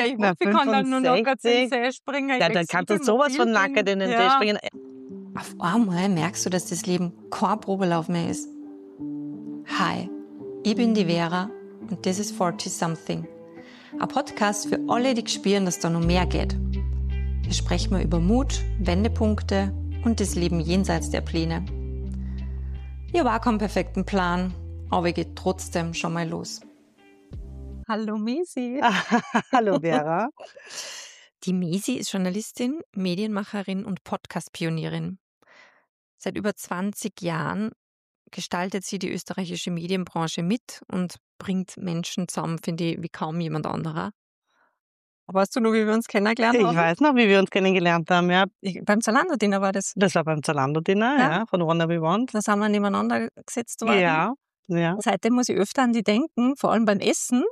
ich hoffe, ich kann dann nur noch in den See springen. Ja, dann kannst du sowas von nackert in den See springen. Auf einmal merkst du, dass das Leben kein Probelauf mehr ist. Hi, ich bin die Vera und das ist 40 Something. Ein Podcast für alle, die spüren, dass da noch mehr geht. Hier sprechen wir über Mut, Wendepunkte und das Leben jenseits der Pläne. Ich habe auch keinen perfekten Plan, aber ich gehe trotzdem schon mal los. Hallo Mesi. Hallo Vera. Die Mesi ist Journalistin, Medienmacherin und Podcast-Pionierin. Seit über 20 Jahren gestaltet sie die österreichische Medienbranche mit und bringt Menschen zusammen, finde ich, wie kaum jemand anderer. Weißt du noch, wie wir uns kennengelernt haben? Ich weiß noch, wie wir uns kennengelernt haben, ja. Beim Zalando-Dinner war das. Das war beim Zalando-Dinner, ja, von Wonder We Want. Da sind wir nebeneinander gesetzt worden. Ja. Seitdem muss ich öfter an die denken, vor allem beim Essen.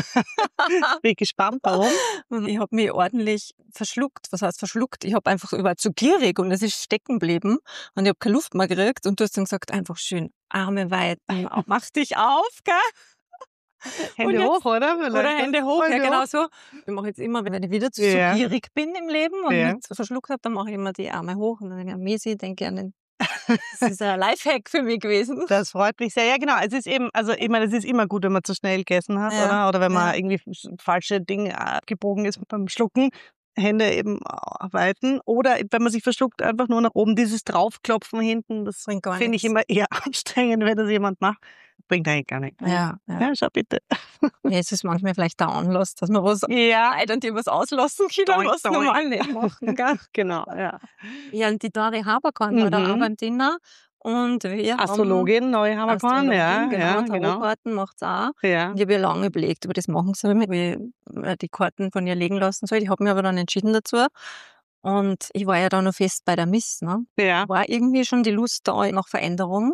Bin ich gespannt, warum. Und ich habe mich ordentlich verschluckt. Was heißt verschluckt? Ich habe einfach, ich war zu gierig und es ist stecken geblieben und ich habe keine Luft mehr gekriegt und du hast dann gesagt, einfach schön Arme weit, mach dich auf, gell? Hände jetzt, hoch, oder? Vielleicht. Oder Hände hoch, ja genau so. Ich mache jetzt immer, wenn ich wieder zu gierig bin im Leben und nicht verschluckt habe, dann mache ich immer die Arme hoch und dann denke ich, Mesi, denke an den. Das ist ein Lifehack für mich gewesen. Das freut mich sehr. Ja, genau. Es ist eben, also ich meine, es ist immer gut, wenn man zu schnell gegessen hat, oder? Oder wenn man irgendwie falsche Dinge abgebogen ist beim Schlucken. Hände eben weiten. Oder wenn man sich verschluckt, einfach nur nach oben. Dieses Draufklopfen hinten, das finde ich immer eher anstrengend, wenn das jemand macht. Bringt eigentlich gar nichts. Ja, schau bitte. Ja, es ist manchmal vielleicht der Anlass, dass man was und die was auslassen können, was normal nicht machen. Gell? Genau, ja. Ja, und die Dori Haberkorn war da auch beim Dinner. Und wir Astrologin, neue Haberkorn, genau. Karten macht es auch. Ja. Und ich habe ja lange überlegt, ob ich das machen soll, wie ich die Karten von ihr legen lassen soll. Ich habe mich aber dann entschieden dazu. Und ich war ja da noch fest bei der Miss. Ne? Ja. War irgendwie schon die Lust da nach Veränderung.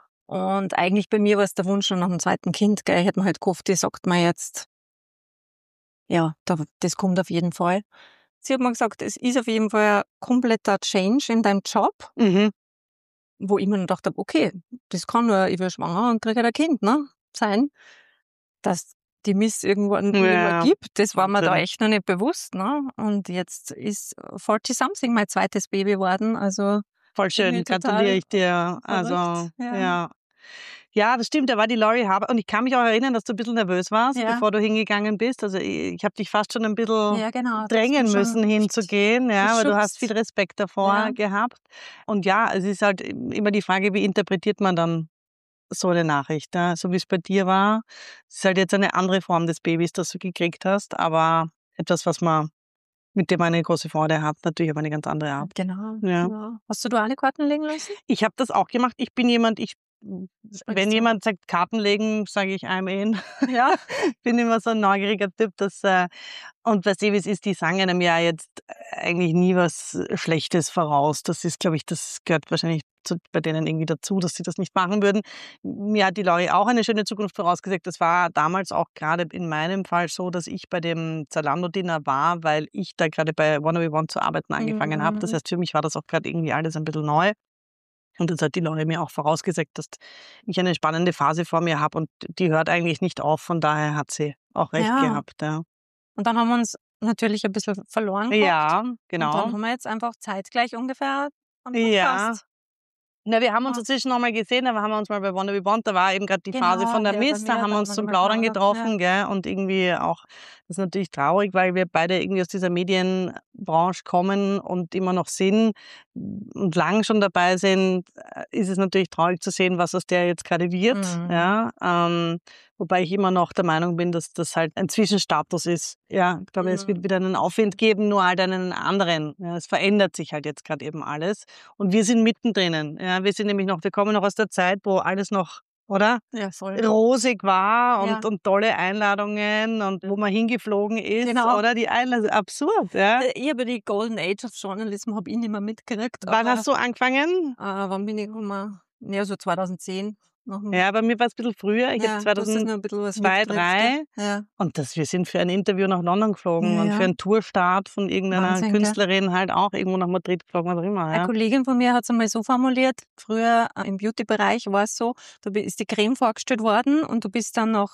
Und eigentlich bei mir war es der Wunsch schon nach dem zweiten Kind. Gell? Ich hätte mir halt gehofft, die sagt mir jetzt, ja, das kommt auf jeden Fall. Sie hat mir gesagt, es ist auf jeden Fall ein kompletter Change in deinem Job. Mhm. Wo ich mir dann dachte, okay, das kann nur, ich werde schwanger und kriege ein Kind, ne, sein. Dass die Miss irgendwann nicht mehr gibt, das war mir da echt noch nicht bewusst, ne. Und jetzt ist 40 Something mein zweites Baby geworden, also. Voll schön, gratuliere ich dir. Also, ja, das stimmt, da war die Lori Haber. Und ich kann mich auch erinnern, dass du ein bisschen nervös warst, bevor du hingegangen bist. Also ich habe dich fast schon ein bisschen drängen müssen, hinzugehen, weil du hast viel Respekt davor gehabt. Und ja, es ist halt immer die Frage, wie interpretiert man dann so eine Nachricht. Ja? So wie es bei dir war. Es ist halt jetzt eine andere Form des Babys, das du gekriegt hast, aber etwas, mit dem man eine große Freude hat, natürlich aber eine ganz andere Art. Genau. Ja. Hast du alle Karten legen lassen? Ich habe das auch gemacht. Ich bin jemand, wenn jemand sagt, Karten legen, sage ich I'm in. Ja. Bin immer so ein neugieriger Typ. Und weißt du, wie es ist, die sagen einem ja jetzt eigentlich nie was Schlechtes voraus. Das ist, glaube ich, das gehört wahrscheinlich bei denen irgendwie dazu, dass sie das nicht machen würden. Mir hat die Lori auch eine schöne Zukunft vorausgesagt. Das war damals auch gerade in meinem Fall so, dass ich bei dem Zalando-Dinner war, weil ich da gerade bei Wonder We Want zu arbeiten angefangen habe. Das heißt, für mich war das auch gerade irgendwie alles ein bisschen neu. Und das hat die Lori mir auch vorausgesagt, dass ich eine spannende Phase vor mir habe und die hört eigentlich nicht auf. Von daher hat sie auch recht gehabt. Ja. Und dann haben wir uns natürlich ein bisschen verloren gehabt. Ja, genau. Und dann haben wir jetzt einfach zeitgleich ungefähr am Podcast. Na, wir haben uns dazwischen nochmal gesehen, da haben wir uns mal bei Wonder We Want, da war eben gerade die Phase von der Miss, da haben wir uns zum Plaudern getroffen, gell, und irgendwie auch, das ist natürlich traurig, weil wir beide irgendwie aus dieser Medienbranche kommen und immer noch sind und lang schon dabei sind, ist es natürlich traurig zu sehen, was aus der jetzt gerade wird, wobei ich immer noch der Meinung bin, dass das halt ein Zwischenstatus ist. Ja, ich glaube, es wird wieder einen Aufwind geben, nur halt einen anderen. Ja, es verändert sich halt jetzt gerade eben alles. Und wir sind mittendrin. Ja, wir sind nämlich wir kommen noch aus der Zeit, wo alles noch, oder? Ja, voll. Rosig war und tolle Einladungen und wo man hingeflogen ist, oder? Die Einladung, absurd, ja. Ich habe die Golden Age of Journalism habe ich nicht mehr mitgekriegt. Wann hast du angefangen? Wann bin ich gekommen? Ja, so 2010. Ja, bei mir war es ein bisschen früher. Ich habe 2002, 2003. Ja. Und wir sind für ein Interview nach London geflogen und für einen Tourstart von irgendeiner Künstlerin halt auch irgendwo nach Madrid geflogen, was auch immer. Ja. Eine Kollegin von mir hat es einmal so formuliert, früher im Beauty-Bereich war es so, da ist die Creme vorgestellt worden und du bist dann nach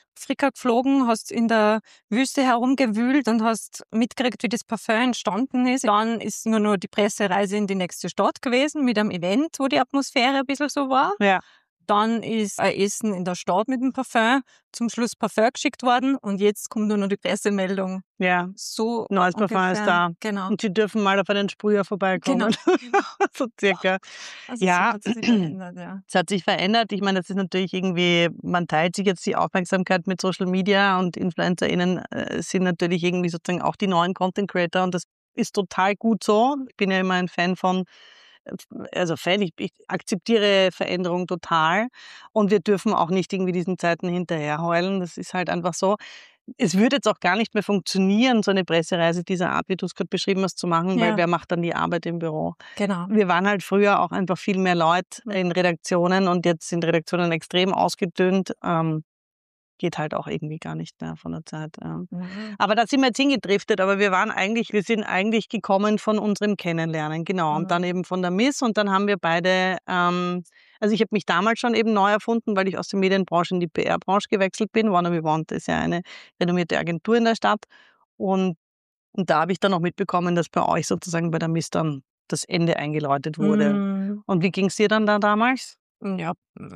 Afrika geflogen, hast in der Wüste herumgewühlt und hast mitgekriegt, wie das Parfum entstanden ist. Dann ist nur noch die Pressereise in die nächste Stadt gewesen mit einem Event, wo die Atmosphäre ein bisschen so war. Ja. Dann ist ein Essen in der Stadt mit dem Parfum, zum Schluss Parfum geschickt worden und jetzt kommt nur noch die Pressemeldung. Ja, so neues Parfum ist da. Genau. Und sie dürfen mal auf einen Sprüher vorbeikommen. Genau. So circa. Also Ja. so hat sich verändert, ja. Es hat sich verändert. Ich meine, das ist natürlich irgendwie, man teilt sich jetzt die Aufmerksamkeit mit Social Media und InfluencerInnen sind natürlich irgendwie sozusagen auch die neuen Content Creator und das ist total gut so. Ich bin ja immer ein Fan von, ich akzeptiere Veränderung total und wir dürfen auch nicht irgendwie diesen Zeiten hinterherheulen. Das ist halt einfach so. Es würde jetzt auch gar nicht mehr funktionieren, so eine Pressereise dieser Art, wie du es gerade beschrieben hast, zu machen, weil wer macht dann die Arbeit im Büro? Genau. Wir waren halt früher auch einfach viel mehr Leute in Redaktionen und jetzt sind Redaktionen extrem ausgedünnt. Geht halt auch irgendwie gar nicht mehr von der Zeit. Ja. Aber da sind wir jetzt hingedriftet, aber wir sind eigentlich gekommen von unserem Kennenlernen, genau. Und dann eben von der Miss und dann haben wir beide, also ich habe mich damals schon eben neu erfunden, weil ich aus der Medienbranche in die PR-Branche gewechselt bin. Warner We Want ist ja eine renommierte Agentur in der Stadt und da habe ich dann auch mitbekommen, dass bei euch sozusagen bei der Miss dann das Ende eingeläutet wurde. Und wie ging es dir dann da damals? Ja,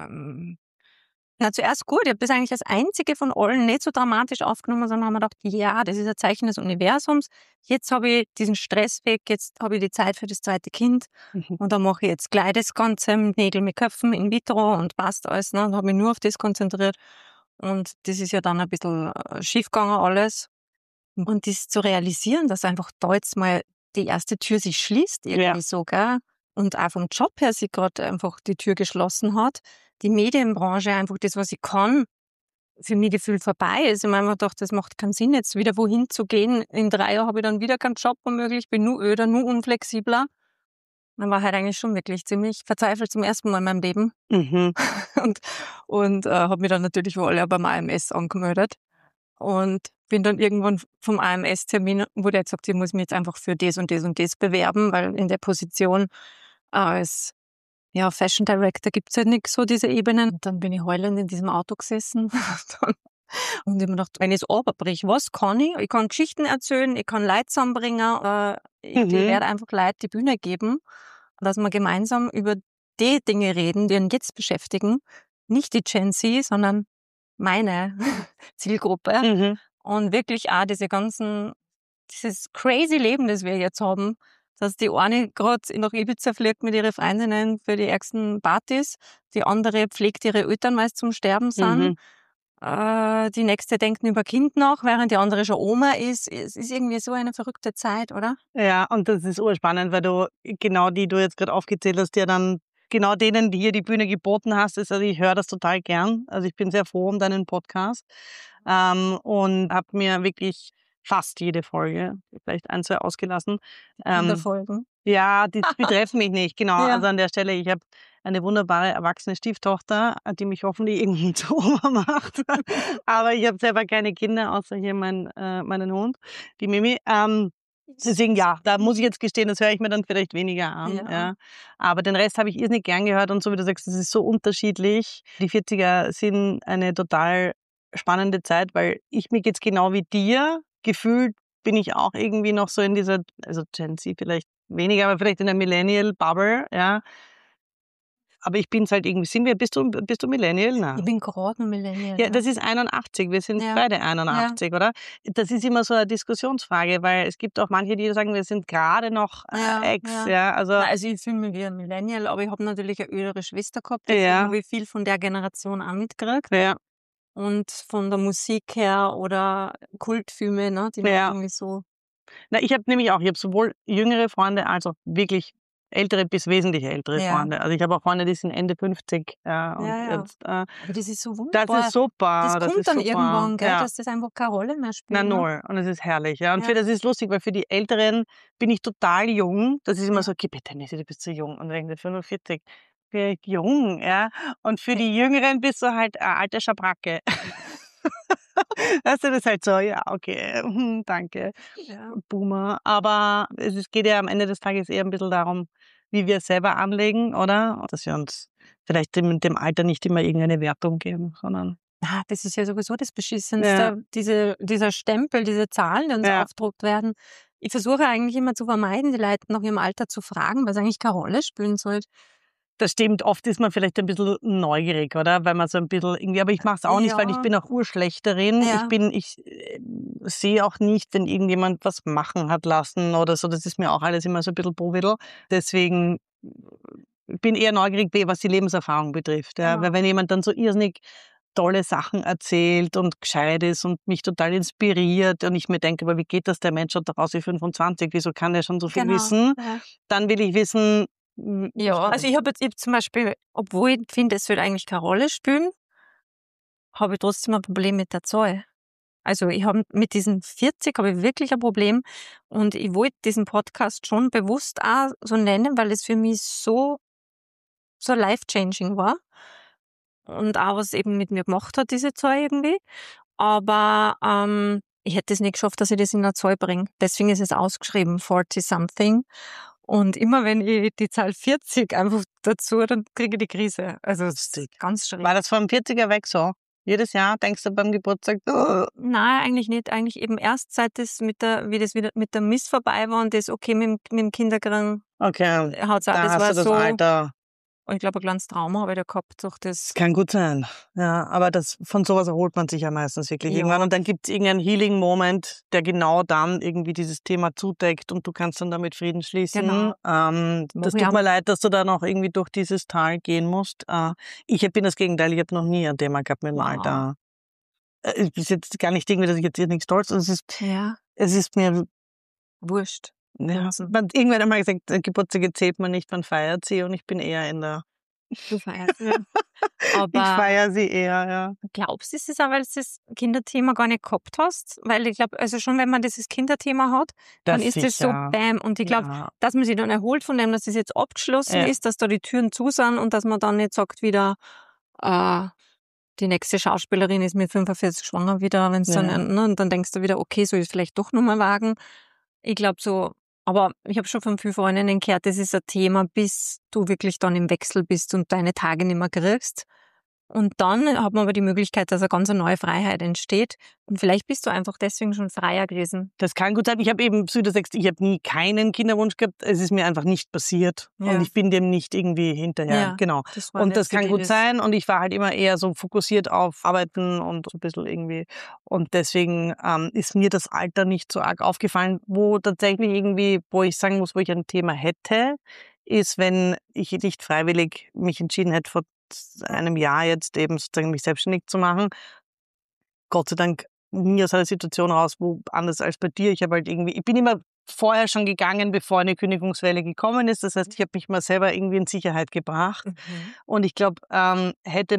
zuerst gut. Ich habe das eigentlich als einzige von allen nicht so dramatisch aufgenommen, sondern haben mir gedacht, ja, das ist ein Zeichen des Universums. Jetzt habe ich diesen Stress weg, jetzt habe ich die Zeit für das zweite Kind und dann mache ich jetzt gleich das Ganze mit Nägel mit Köpfen in vitro und passt alles. Ne? Und habe mich nur auf das konzentriert und das ist ja dann ein bisschen schief gegangen alles. Und das zu realisieren, dass einfach da jetzt mal die erste Tür sich schließt, irgendwie so, gell? Und auch vom Job her sich gerade einfach die Tür geschlossen hat. Die Medienbranche einfach das, was ich kann, für mich gefühlt vorbei ist. Ich meine, ich dachte, das macht keinen Sinn, jetzt wieder wohin zu gehen. In 3 Jahren habe ich dann wieder keinen Job womöglich, bin nur öder, nur unflexibler. Man war halt eigentlich schon wirklich ziemlich verzweifelt zum ersten Mal in meinem Leben. und habe mich dann natürlich wohl ja beim AMS angemeldet. Und bin dann irgendwann vom AMS-Termin, wurde jetzt gesagt, ich muss mich jetzt einfach für das und das und das bewerben, weil in der Position als Fashion Director gibt's halt nicht so diese Ebenen. Und dann bin ich heulend in diesem Auto gesessen und ich mir gedacht, wenn ich es runterbrich, was kann ich? Ich kann Geschichten erzählen, ich kann Leute zusammenbringen, ich werde einfach Leute die Bühne geben, dass wir gemeinsam über die Dinge reden, die uns jetzt beschäftigen. Nicht die Gen Z, sondern meine Zielgruppe. Und wirklich auch dieses crazy Leben, das wir jetzt haben, dass die eine gerade nach Ibiza fliegt mit ihren Freundinnen für die ärgsten Partys, die andere pflegt ihre Eltern, weil sie zum Sterben sind. Die nächste denkt über Kind nach, während die andere schon Oma ist. Es ist irgendwie so eine verrückte Zeit, oder? Ja, und das ist urspannend, weil du genau die du jetzt gerade aufgezählt hast, ja dann genau denen, die hier die Bühne geboten hast, also ich höre das total gern. Also ich bin sehr froh um deinen Podcast und habe mir wirklich fast jede Folge, vielleicht 1, 2 ausgelassen. Folgen. Ja, die betreffen mich nicht, genau. Also an der Stelle, ich habe eine wunderbare erwachsene Stieftochter, die mich hoffentlich irgendwann zu Oma macht. Aber ich habe selber keine Kinder, außer hier meinen Hund, die Mimi. Deswegen da muss ich jetzt gestehen, das höre ich mir dann vielleicht weniger an. Ja. Aber den Rest habe ich irrsinnig gern gehört und so wie du sagst, das ist so unterschiedlich. Die 40er sind eine total spannende Zeit, weil mir geht's genau wie dir. Gefühlt bin ich auch irgendwie noch so in dieser, also Gen Z vielleicht weniger, aber vielleicht in der Millennial-Bubble, ja. Aber ich bin's halt irgendwie. Bist du Millennial? Nein. Ich bin gerade ein Millennial. Ja, das ist 81. Wir sind beide 81, oder? Das ist immer so eine Diskussionsfrage, weil es gibt auch manche, die sagen, wir sind gerade noch Ex. Ja. Also ich fühle mich wie ein Millennial, aber ich habe natürlich eine ältere Schwester gehabt, deswegen habe ich viel von der Generation auch mitgekriegt. Ja. Und von der Musik her oder Kultfilme, ne, die irgendwie so. Na, ich habe sowohl jüngere Freunde als auch wirklich ältere bis wesentlich ältere Freunde. Also ich habe auch Freunde, die sind Ende 50. Jetzt, aber das ist so wunderbar. Das ist super. Das kommt dann irgendwann, gell, dass das einfach keine Rolle mehr spielt. Na null. Und es ist herrlich. Ja. Und das ist lustig, weil für die Älteren bin ich total jung. Das ist immer so, okay, bitte, Nessie, du bist so jung. Und wegen der 45. Jung, ja. Und für die Jüngeren bist du halt eine alte Schabracke. Das ist halt so, ja, okay, danke, Boomer. Aber es geht ja am Ende des Tages eher ein bisschen darum, wie wir es selber anlegen, oder? Dass wir uns vielleicht dem Alter nicht immer irgendeine Wertung geben, sondern Das ist ja sowieso das Beschissenste. Dieser Stempel, diese Zahlen, die uns aufgedruckt werden. Ich versuche eigentlich immer zu vermeiden, die Leute nach ihrem Alter zu fragen, weil es eigentlich keine Rolle spielen sollte. Das stimmt, oft ist man vielleicht ein bisschen neugierig, oder? Weil man so ein bisschen irgendwie, aber ich mache es auch nicht, weil ich bin auch urschlecht darin. Ja. Ich sehe auch nicht, wenn irgendjemand was machen hat lassen oder so. Das ist mir auch alles immer so ein bisschen Bovidel. Deswegen bin eher neugierig, was die Lebenserfahrung betrifft. Ja. Weil wenn jemand dann so irrsinnig tolle Sachen erzählt und gescheit ist und mich total inspiriert und ich mir denke, aber wie geht das, der Mensch hat doch aus wie 25, wieso kann der schon so viel wissen? Ja. Dann will ich wissen. Ja, also ich habe zum Beispiel, obwohl ich finde, es wird eigentlich keine Rolle spielen, habe ich trotzdem ein Problem mit der Zahl. Also ich habe mit diesen 40 habe ich wirklich ein Problem und ich wollte diesen Podcast schon bewusst auch so nennen, weil es für mich so life-changing war und auch was eben mit mir gemacht hat, diese Zahl irgendwie. Aber ich hätte es nicht geschafft, dass ich das in eine Zahl bringe. Deswegen ist es ausgeschrieben, 40-something. Und immer wenn ich die Zahl 40 einfach dazu, dann kriege ich die Krise. Also das ist ganz schräg. War das vom 40er weg so? Jedes Jahr denkst du beim Geburtstag? Nein, eigentlich nicht. Eigentlich eben erst seit das wie das wieder mit der Miss vorbei war und das okay mit dem Kinderkriegen. Okay, Hat's auch, da das hast war du das so, Alter. und ich glaube, ein kleines Trauma habe ich da gehabt durch das. Kann gut sein. Ja, aber von sowas erholt man sich ja meistens wirklich irgendwann. Und dann gibt es irgendeinen Healing-Moment, der genau dann irgendwie dieses Thema zudeckt und du kannst dann damit Frieden schließen. Genau. Das tut mir leid, dass du da noch irgendwie durch dieses Tal gehen musst. Ich bin das Gegenteil, ich habe noch nie ein Thema gehabt mit dem Alter. Es ist jetzt gar nicht irgendwie, dass ich jetzt hier nichts stolz. Es ist mir wurscht. Ja, irgendwann einmal gesagt, Geburtstage zählt man nicht, man feiert sie und ich bin eher in der... Du feierst sie. Aber ich feiere sie eher, ja. Glaubst du, ist es auch, weil du das Kinderthema gar nicht gehabt hast? Weil ich glaube, also schon wenn man dieses Kinderthema hat, dann ist das so bam. Und ich glaube, dass man sich dann erholt von dem, dass das jetzt abgeschlossen ist, dass da die Türen zu sind und dass man dann nicht sagt wieder, die nächste Schauspielerin ist mit 45 schwanger wieder, wenn es dann, und dann denkst du wieder, okay, soll ich es vielleicht doch nochmal wagen. Ich glaube so, aber ich habe schon von vielen Freundinnen gehört, das ist ein Thema, bis du wirklich dann im Wechsel bist und deine Tage nicht mehr kriegst. Und dann hat man aber die Möglichkeit, dass eine ganz neue Freiheit entsteht. Und vielleicht bist du einfach deswegen schon freier gewesen. Das kann gut sein. Ich habe eben, wie du sagst, ich habe nie keinen Kinderwunsch gehabt. Es ist mir einfach nicht passiert. Ja. Und ich bin dem nicht irgendwie hinterher. Ja, genau. Das kann gut sein. Und ich war halt immer eher so fokussiert auf Arbeiten und so ein bisschen irgendwie. Und deswegen ist mir das Alter nicht so arg aufgefallen. Wo tatsächlich irgendwie, wo ich sagen muss, wo ich ein Thema hätte, ist, wenn ich nicht freiwillig mich entschieden hätte, vor einem Jahr jetzt eben sozusagen mich selbstständig zu machen. Gott sei Dank nie aus einer Situation raus, wo anders als bei dir. Ich bin immer vorher schon gegangen, bevor eine Kündigungswelle gekommen ist. Das heißt, ich habe mich mal selber irgendwie in Sicherheit gebracht. Und ich glaube, hätte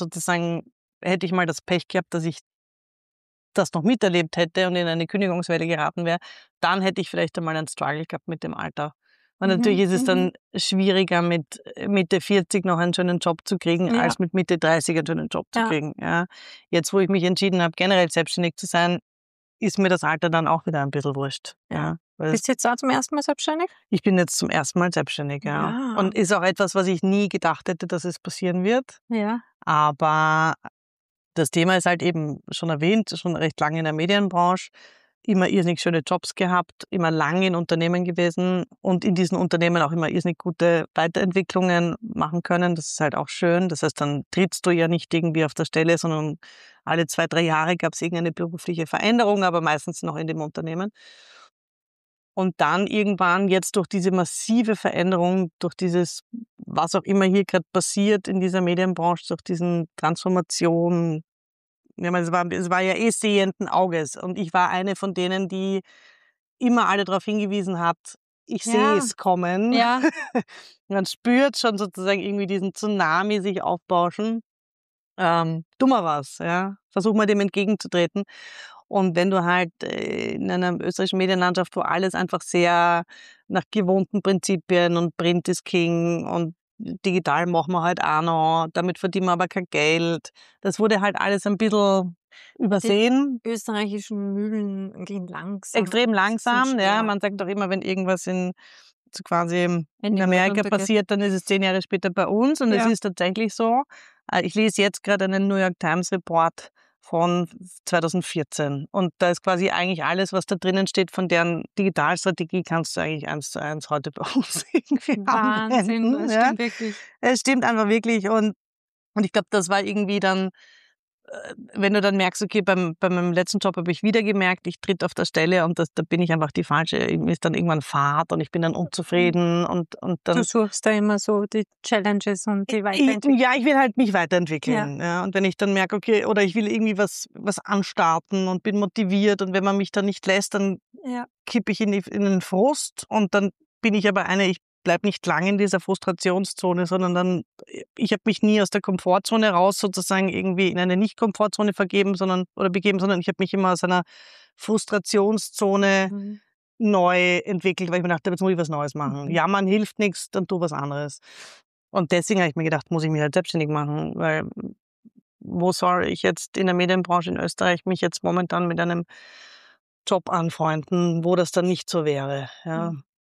ich mal das Pech gehabt, dass ich das noch miterlebt hätte und in eine Kündigungswelle geraten wäre, dann hätte ich vielleicht einmal einen Struggle gehabt mit dem Alter. Und natürlich ist es dann schwieriger, mit Mitte 40 noch einen schönen Job zu kriegen, als mit Mitte 30 einen schönen Job zu kriegen. Ja. Jetzt, wo ich mich entschieden habe, generell selbstständig zu sein, ist mir das Alter dann auch wieder ein bisschen wurscht. Ja. Bist du jetzt auch zum ersten Mal selbstständig? Ich bin jetzt zum ersten Mal selbstständig, ja. Und ist auch etwas, was ich nie gedacht hätte, dass es passieren wird. Ja. Aber das Thema ist halt eben schon erwähnt, schon recht lange in der Medienbranche. Immer irrsinnig schöne Jobs gehabt, immer lange in Unternehmen gewesen und in diesen Unternehmen auch immer irrsinnig gute Weiterentwicklungen machen können. Das ist halt auch schön. Das heißt, dann trittst du ja nicht irgendwie auf der Stelle, sondern alle 2-3 Jahre gab es irgendeine berufliche Veränderung, aber meistens noch in dem Unternehmen. Und dann irgendwann jetzt durch diese massive Veränderung, durch dieses, was auch immer hier gerade passiert in dieser Medienbranche, durch diesen Transformation, es war ja sehenden Auges und ich war eine von denen, die immer alle darauf hingewiesen hat, ich sehe es kommen. Ja. Man spürt schon sozusagen irgendwie diesen Tsunami sich aufbauschen. Dummer was, ja. Versuch mal dem entgegenzutreten. Und wenn du halt in einer österreichischen Medienlandschaft, wo alles einfach sehr nach gewohnten Prinzipien und Print is King und digital machen wir halt auch noch, damit verdienen wir aber kein Geld. Das wurde halt alles ein bisschen übersehen. Die österreichischen Mühlen gehen langsam. Extrem langsam, ja. Man sagt doch immer, wenn irgendwas in quasi in Amerika passiert, dann ist es 10 Jahre später bei uns. Und es ist tatsächlich so, ich lese jetzt gerade einen New York Times Report von 2014. Und da ist quasi eigentlich alles, was da drinnen steht, von deren Digitalstrategie kannst du eigentlich 1:1 heute bei uns irgendwie Wahnsinn, anwenden. das Ja. stimmt wirklich. Es stimmt einfach wirklich. Und ich glaube, das war irgendwie dann, wenn du dann merkst, okay, bei meinem letzten Job habe ich wieder gemerkt, ich tritt auf der Stelle und da bin ich einfach die falsche, mir ist dann irgendwann Fahrt und ich bin dann unzufrieden und dann... Du suchst da immer so die Challenges und die Weiterentwicklung. Ja, ich will halt mich weiterentwickeln. Ja. Und wenn ich dann merke, okay, oder ich will irgendwie was anstarten und bin motiviert und wenn man mich dann nicht lässt, dann kippe ich in den Frust und dann bin ich aber ich bleib nicht lange in dieser Frustrationszone, sondern ich habe mich nie aus der Komfortzone raus sozusagen irgendwie in eine Nicht-Komfortzone begeben, sondern ich habe mich immer aus einer Frustrationszone neu entwickelt, weil ich mir dachte, jetzt muss ich was Neues machen. Jammern hilft nichts, dann tu was anderes. Und deswegen habe ich mir gedacht, muss ich mich halt selbstständig machen, weil wo soll ich jetzt in der Medienbranche in Österreich mich jetzt momentan mit einem Job anfreunden, wo das dann nicht so wäre. Ja.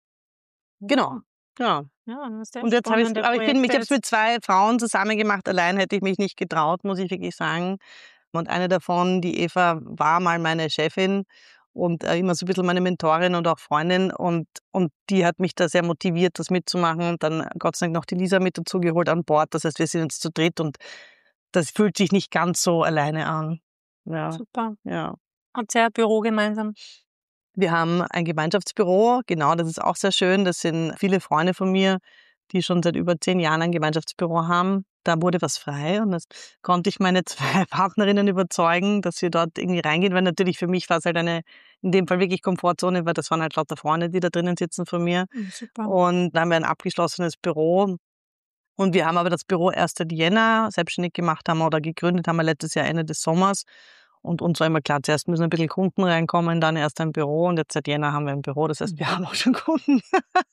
Genau. Ja. Und jetzt habe ich es mit 2 Frauen zusammen gemacht. Allein hätte ich mich nicht getraut, muss ich wirklich sagen. Und eine davon, die Eva, war mal meine Chefin und immer so ein bisschen meine Mentorin und auch Freundin. Und die hat mich da sehr motiviert, das mitzumachen. Und dann Gott sei Dank noch die Lisa mit dazu geholt an Bord. Das heißt, wir sind jetzt zu dritt und das fühlt sich nicht ganz so alleine an. Ja. Super. Ja. Habt ihr ein Büro gemeinsam? Wir haben ein Gemeinschaftsbüro, genau, das ist auch sehr schön. Das sind viele Freunde von mir, die schon seit über 10 Jahren ein Gemeinschaftsbüro haben. Da wurde was frei und das konnte ich meine 2 Partnerinnen überzeugen, dass wir dort irgendwie reingehen, weil natürlich für mich war es halt in dem Fall wirklich Komfortzone, weil das waren halt lauter Freunde, die da drinnen sitzen von mir. Super. Und da haben wir ein abgeschlossenes Büro. Und wir haben aber das Büro erst seit Jänner selbstständig gemacht haben oder gegründet haben wir letztes Jahr Ende des Sommers. Und uns war immer klar, zuerst müssen ein bisschen Kunden reinkommen, dann erst ein Büro und jetzt seit Jänner haben wir ein Büro. Das heißt, wir haben auch schon Kunden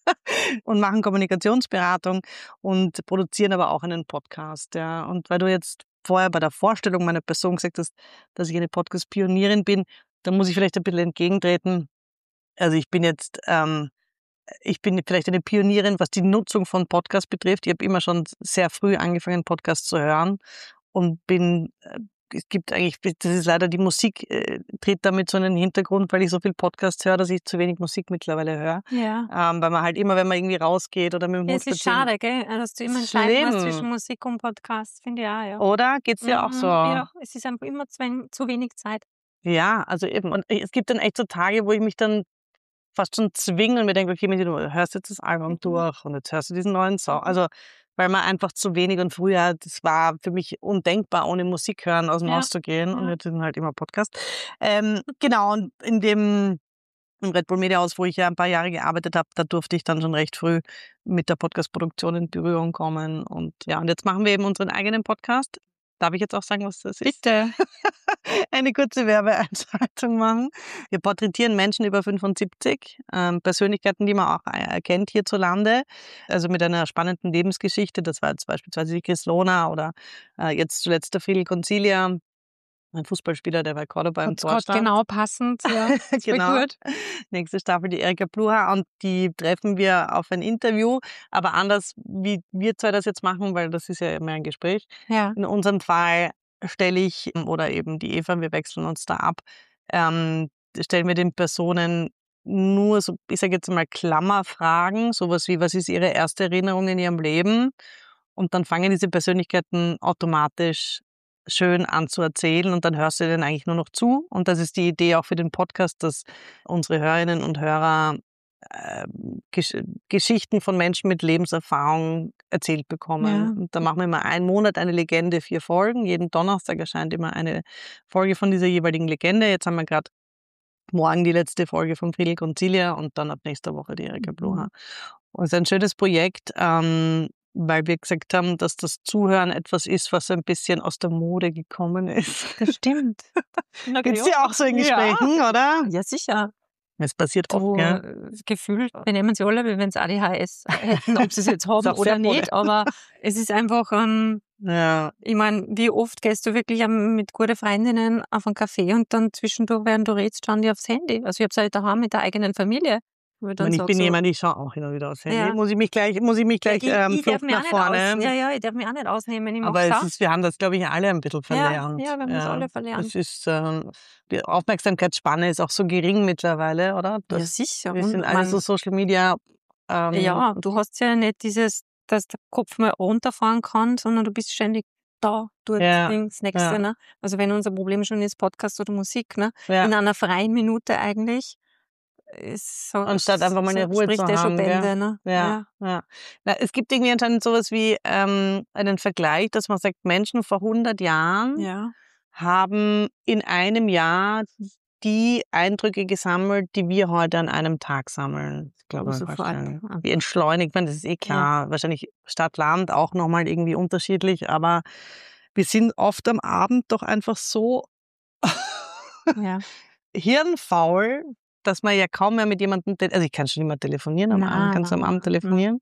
und machen Kommunikationsberatung und produzieren aber auch einen Podcast. Ja. Und weil du jetzt vorher bei der Vorstellung meiner Person gesagt hast, dass ich eine Podcast-Pionierin bin, dann muss ich vielleicht ein bisschen entgegentreten. Also ich bin jetzt... ich bin vielleicht eine Pionierin, was die Nutzung von Podcasts betrifft. Ich habe immer schon sehr früh angefangen, Podcasts zu hören und es gibt eigentlich, das ist leider die Musik, tritt damit so in den Hintergrund, weil ich so viel Podcasts höre, dass ich zu wenig Musik mittlerweile höre. Ja. Weil man halt immer, wenn man irgendwie rausgeht oder mit dem Hund Es ist schade, gell? Dass du immer entscheiden musst zwischen Musik und Podcast, finde ich auch, ja. Oder? Geht's dir auch so? Ja, es ist einfach immer zu wenig Zeit. Ja, also eben. Und es gibt dann echt so Tage, wo ich mich dann fast schon zwingen und mir denke, okay, du hörst jetzt das Album durch und jetzt hörst du diesen neuen Song. Also, weil man einfach zu wenig und früher, das war für mich undenkbar, ohne Musik hören aus dem Haus zu gehen und jetzt sind halt immer Podcast. Genau, und im Red Bull Media Haus, wo ich ja ein paar Jahre gearbeitet habe, da durfte ich dann schon recht früh mit der Podcast-Produktion in Berührung kommen und jetzt machen wir eben unseren eigenen Podcast. Darf ich jetzt auch sagen, was das ist? Bitte. Eine kurze Werbeeinschaltung machen. Wir porträtieren Menschen über 75, Persönlichkeiten, die man auch erkennt hierzulande, also mit einer spannenden Lebensgeschichte. Das war jetzt beispielsweise die Chris Lohner oder jetzt zuletzt der Friedel Concilia, ein Fußballspieler, der bei Cordoba im Tor stand. Genau, passend. Ja, genau. Gut. Nächste Staffel die Erika Pluha und die treffen wir auf ein Interview, aber anders, wie wir zwei das jetzt machen, weil das ist ja immer ein Gespräch. Ja. In unserem Fall stelle ich, oder eben die Eva, wir wechseln uns da ab, stellen wir den Personen nur so, ich sage jetzt mal Klammerfragen, sowas wie, was ist ihre erste Erinnerung in ihrem Leben? Und dann fangen diese Persönlichkeiten automatisch schön an zu erzählen und dann hörst du denen eigentlich nur noch zu. Und das ist die Idee auch für den Podcast, dass unsere Hörerinnen und Hörer Geschichten von Menschen mit Lebenserfahrung erzählt bekommen. Ja. Und da machen wir immer einen Monat eine Legende, 4 Folgen. Jeden Donnerstag erscheint immer eine Folge von dieser jeweiligen Legende. Jetzt haben wir gerade morgen die letzte Folge von Friedel Concilia und dann ab nächster Woche die Erika Pluha. Und es ist ein schönes Projekt, weil wir gesagt haben, dass das Zuhören etwas ist, was ein bisschen aus der Mode gekommen ist. Das stimmt. Geht's dir auch so in Gesprächen, oder? Ja, sicher. Es passiert oft, gell? Gefühlt, wir nehmen sie alle, wie wenn sie ADHS hätten, ob sie es jetzt haben auch oder sehr nicht. Aber es ist einfach, ich meine, wie oft gehst du wirklich mit guten Freundinnen auf einen Café und dann zwischendurch, während du redest, schauen die aufs Handy. Also ich habe es halt daheim mit der eigenen Familie. Ich bin jemand, ich schaue auch hin und wieder aufs Handy. Ja. Muss ich mich gleich ich darf Flucht mich nach auch nicht vorne. ich darf mich auch nicht ausnehmen, wenn ich Aber mag's wir haben das, glaube ich, alle ein bisschen verlernt. Ja, wir haben das alle verlernt. Es ist, die Aufmerksamkeitsspanne ist auch so gering mittlerweile, oder? Ja, sicher. Wir Und sind alle so Social Media. ja, du hast ja nicht dass der Kopf mal runterfahren kann, sondern du bist ständig da, dort, das Nächste. ja. Ne? Also wenn unser Problem schon ist, Podcast oder Musik, ne? Ja. In einer freien Minute eigentlich, ist so, Anstatt einfach mal eine Ruhe spricht zu der schon haben. Gell? Bände. Ne? Ja. Na, es gibt irgendwie anscheinend sowas wie einen Vergleich, dass man sagt, Menschen vor 100 Jahren Ja. haben in einem Jahr die Eindrücke gesammelt, die wir heute an einem Tag sammeln. Ich glaube, wie entschleunigt man, das ist eh klar. Ja. Wahrscheinlich Stadt, Land auch nochmal irgendwie unterschiedlich, aber wir sind oft am Abend doch einfach so hirnfaul, dass man ja kaum mehr mit jemandem, also ich kann schon nicht mehr telefonieren am Abend. Kannst du am Abend telefonieren?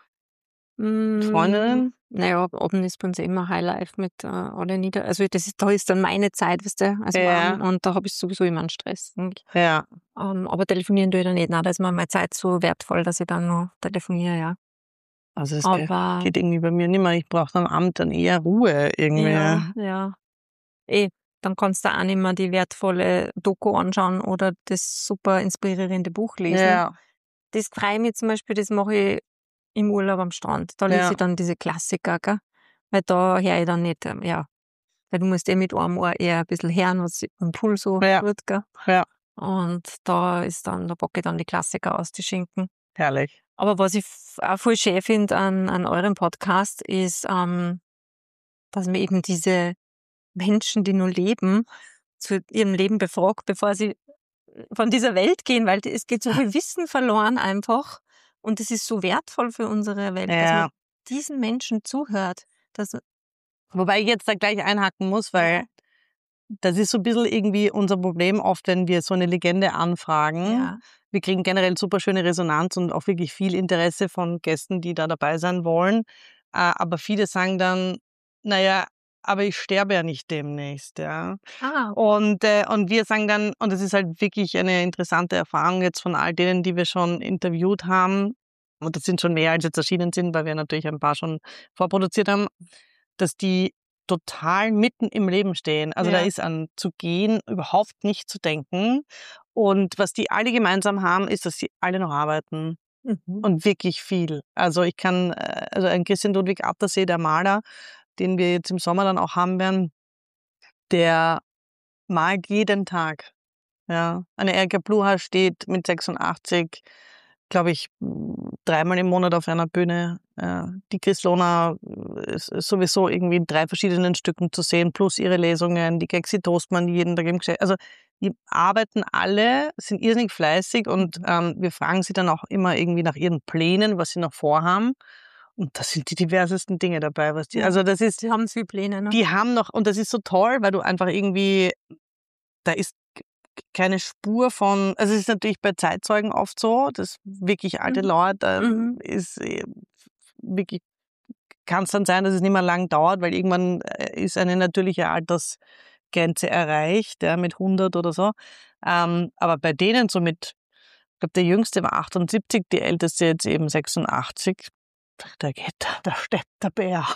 Freundinnen? Naja, Abend ist bei uns immer Highlife mit alle nieder. Also da ist dann meine Zeit, weißt du, also Abend, und da habe ich sowieso immer einen Stress. Ja. Aber telefonieren tue ich dann nicht. Nein, da ist mir meine Zeit so wertvoll, dass ich dann noch telefoniere, ja. Also das geht irgendwie bei mir nicht mehr. Ich brauche am Abend dann eher Ruhe irgendwie. Ja. Dann kannst du auch nicht mehr die wertvolle Doku anschauen oder das super inspirierende Buch lesen. Ja. Das freue ich mich zum Beispiel, das mache ich im Urlaub am Strand. Da lese ich dann diese Klassiker, gell? Weil da höre ich dann nicht, weil du musst mit einem Ohr eher ein bisschen hören, was im Pool so wird, gell? Ja. Und da packe ich dann die Klassiker aus, die Schinken. Herrlich. Aber was ich auch voll schön finde an eurem Podcast ist, dass man eben diese Menschen, die nur leben, zu ihrem Leben befragt, bevor sie von dieser Welt gehen, weil es geht so viel Wissen verloren einfach und es ist so wertvoll für unsere Welt, dass man diesen Menschen zuhört. Wobei ich jetzt da gleich einhaken muss, weil das ist so ein bisschen irgendwie unser Problem oft, wenn wir so eine Legende anfragen. Ja. Wir kriegen generell super schöne Resonanz und auch wirklich viel Interesse von Gästen, die da dabei sein wollen. Aber viele sagen dann, naja, aber ich sterbe ja nicht demnächst. Ja. Und wir sagen dann, und das ist halt wirklich eine interessante Erfahrung jetzt von all denen, die wir schon interviewt haben, und das sind schon mehr, als jetzt erschienen sind, weil wir natürlich ein paar schon vorproduziert haben, dass die total mitten im Leben stehen. Also da ist an zu gehen überhaupt nicht zu denken. Und was die alle gemeinsam haben, ist, dass sie alle noch arbeiten. Und wirklich viel. Also ein Christian Ludwig Attersee, der Maler, den wir jetzt im Sommer dann auch haben werden, der malt jeden Tag. Ja. Eine Erika Bluha steht mit 86, glaube ich, 3-mal im Monat auf einer Bühne. Die Chris Lohner ist sowieso irgendwie in 3 verschiedenen Stücken zu sehen, plus ihre Lesungen, die Gexi Toastmann, die jeden Tag im Geschäft. Also die arbeiten alle, sind irrsinnig fleißig und wir fragen sie dann auch immer irgendwie nach ihren Plänen, was sie noch vorhaben. Und da sind die diversesten Dinge dabei, die haben viele Pläne, ne? Die haben noch, und das ist so toll, weil du einfach irgendwie, da ist keine Spur von, also es ist natürlich bei Zeitzeugen oft so, dass wirklich alte Leute ist wirklich, kann es dann sein, dass es nicht mehr lang dauert, weil irgendwann ist eine natürliche Altersgrenze erreicht, mit 100 oder so. Aber bei denen so mit, ich glaube, der Jüngste war 78, die Älteste jetzt eben 86. Da steht der Bär.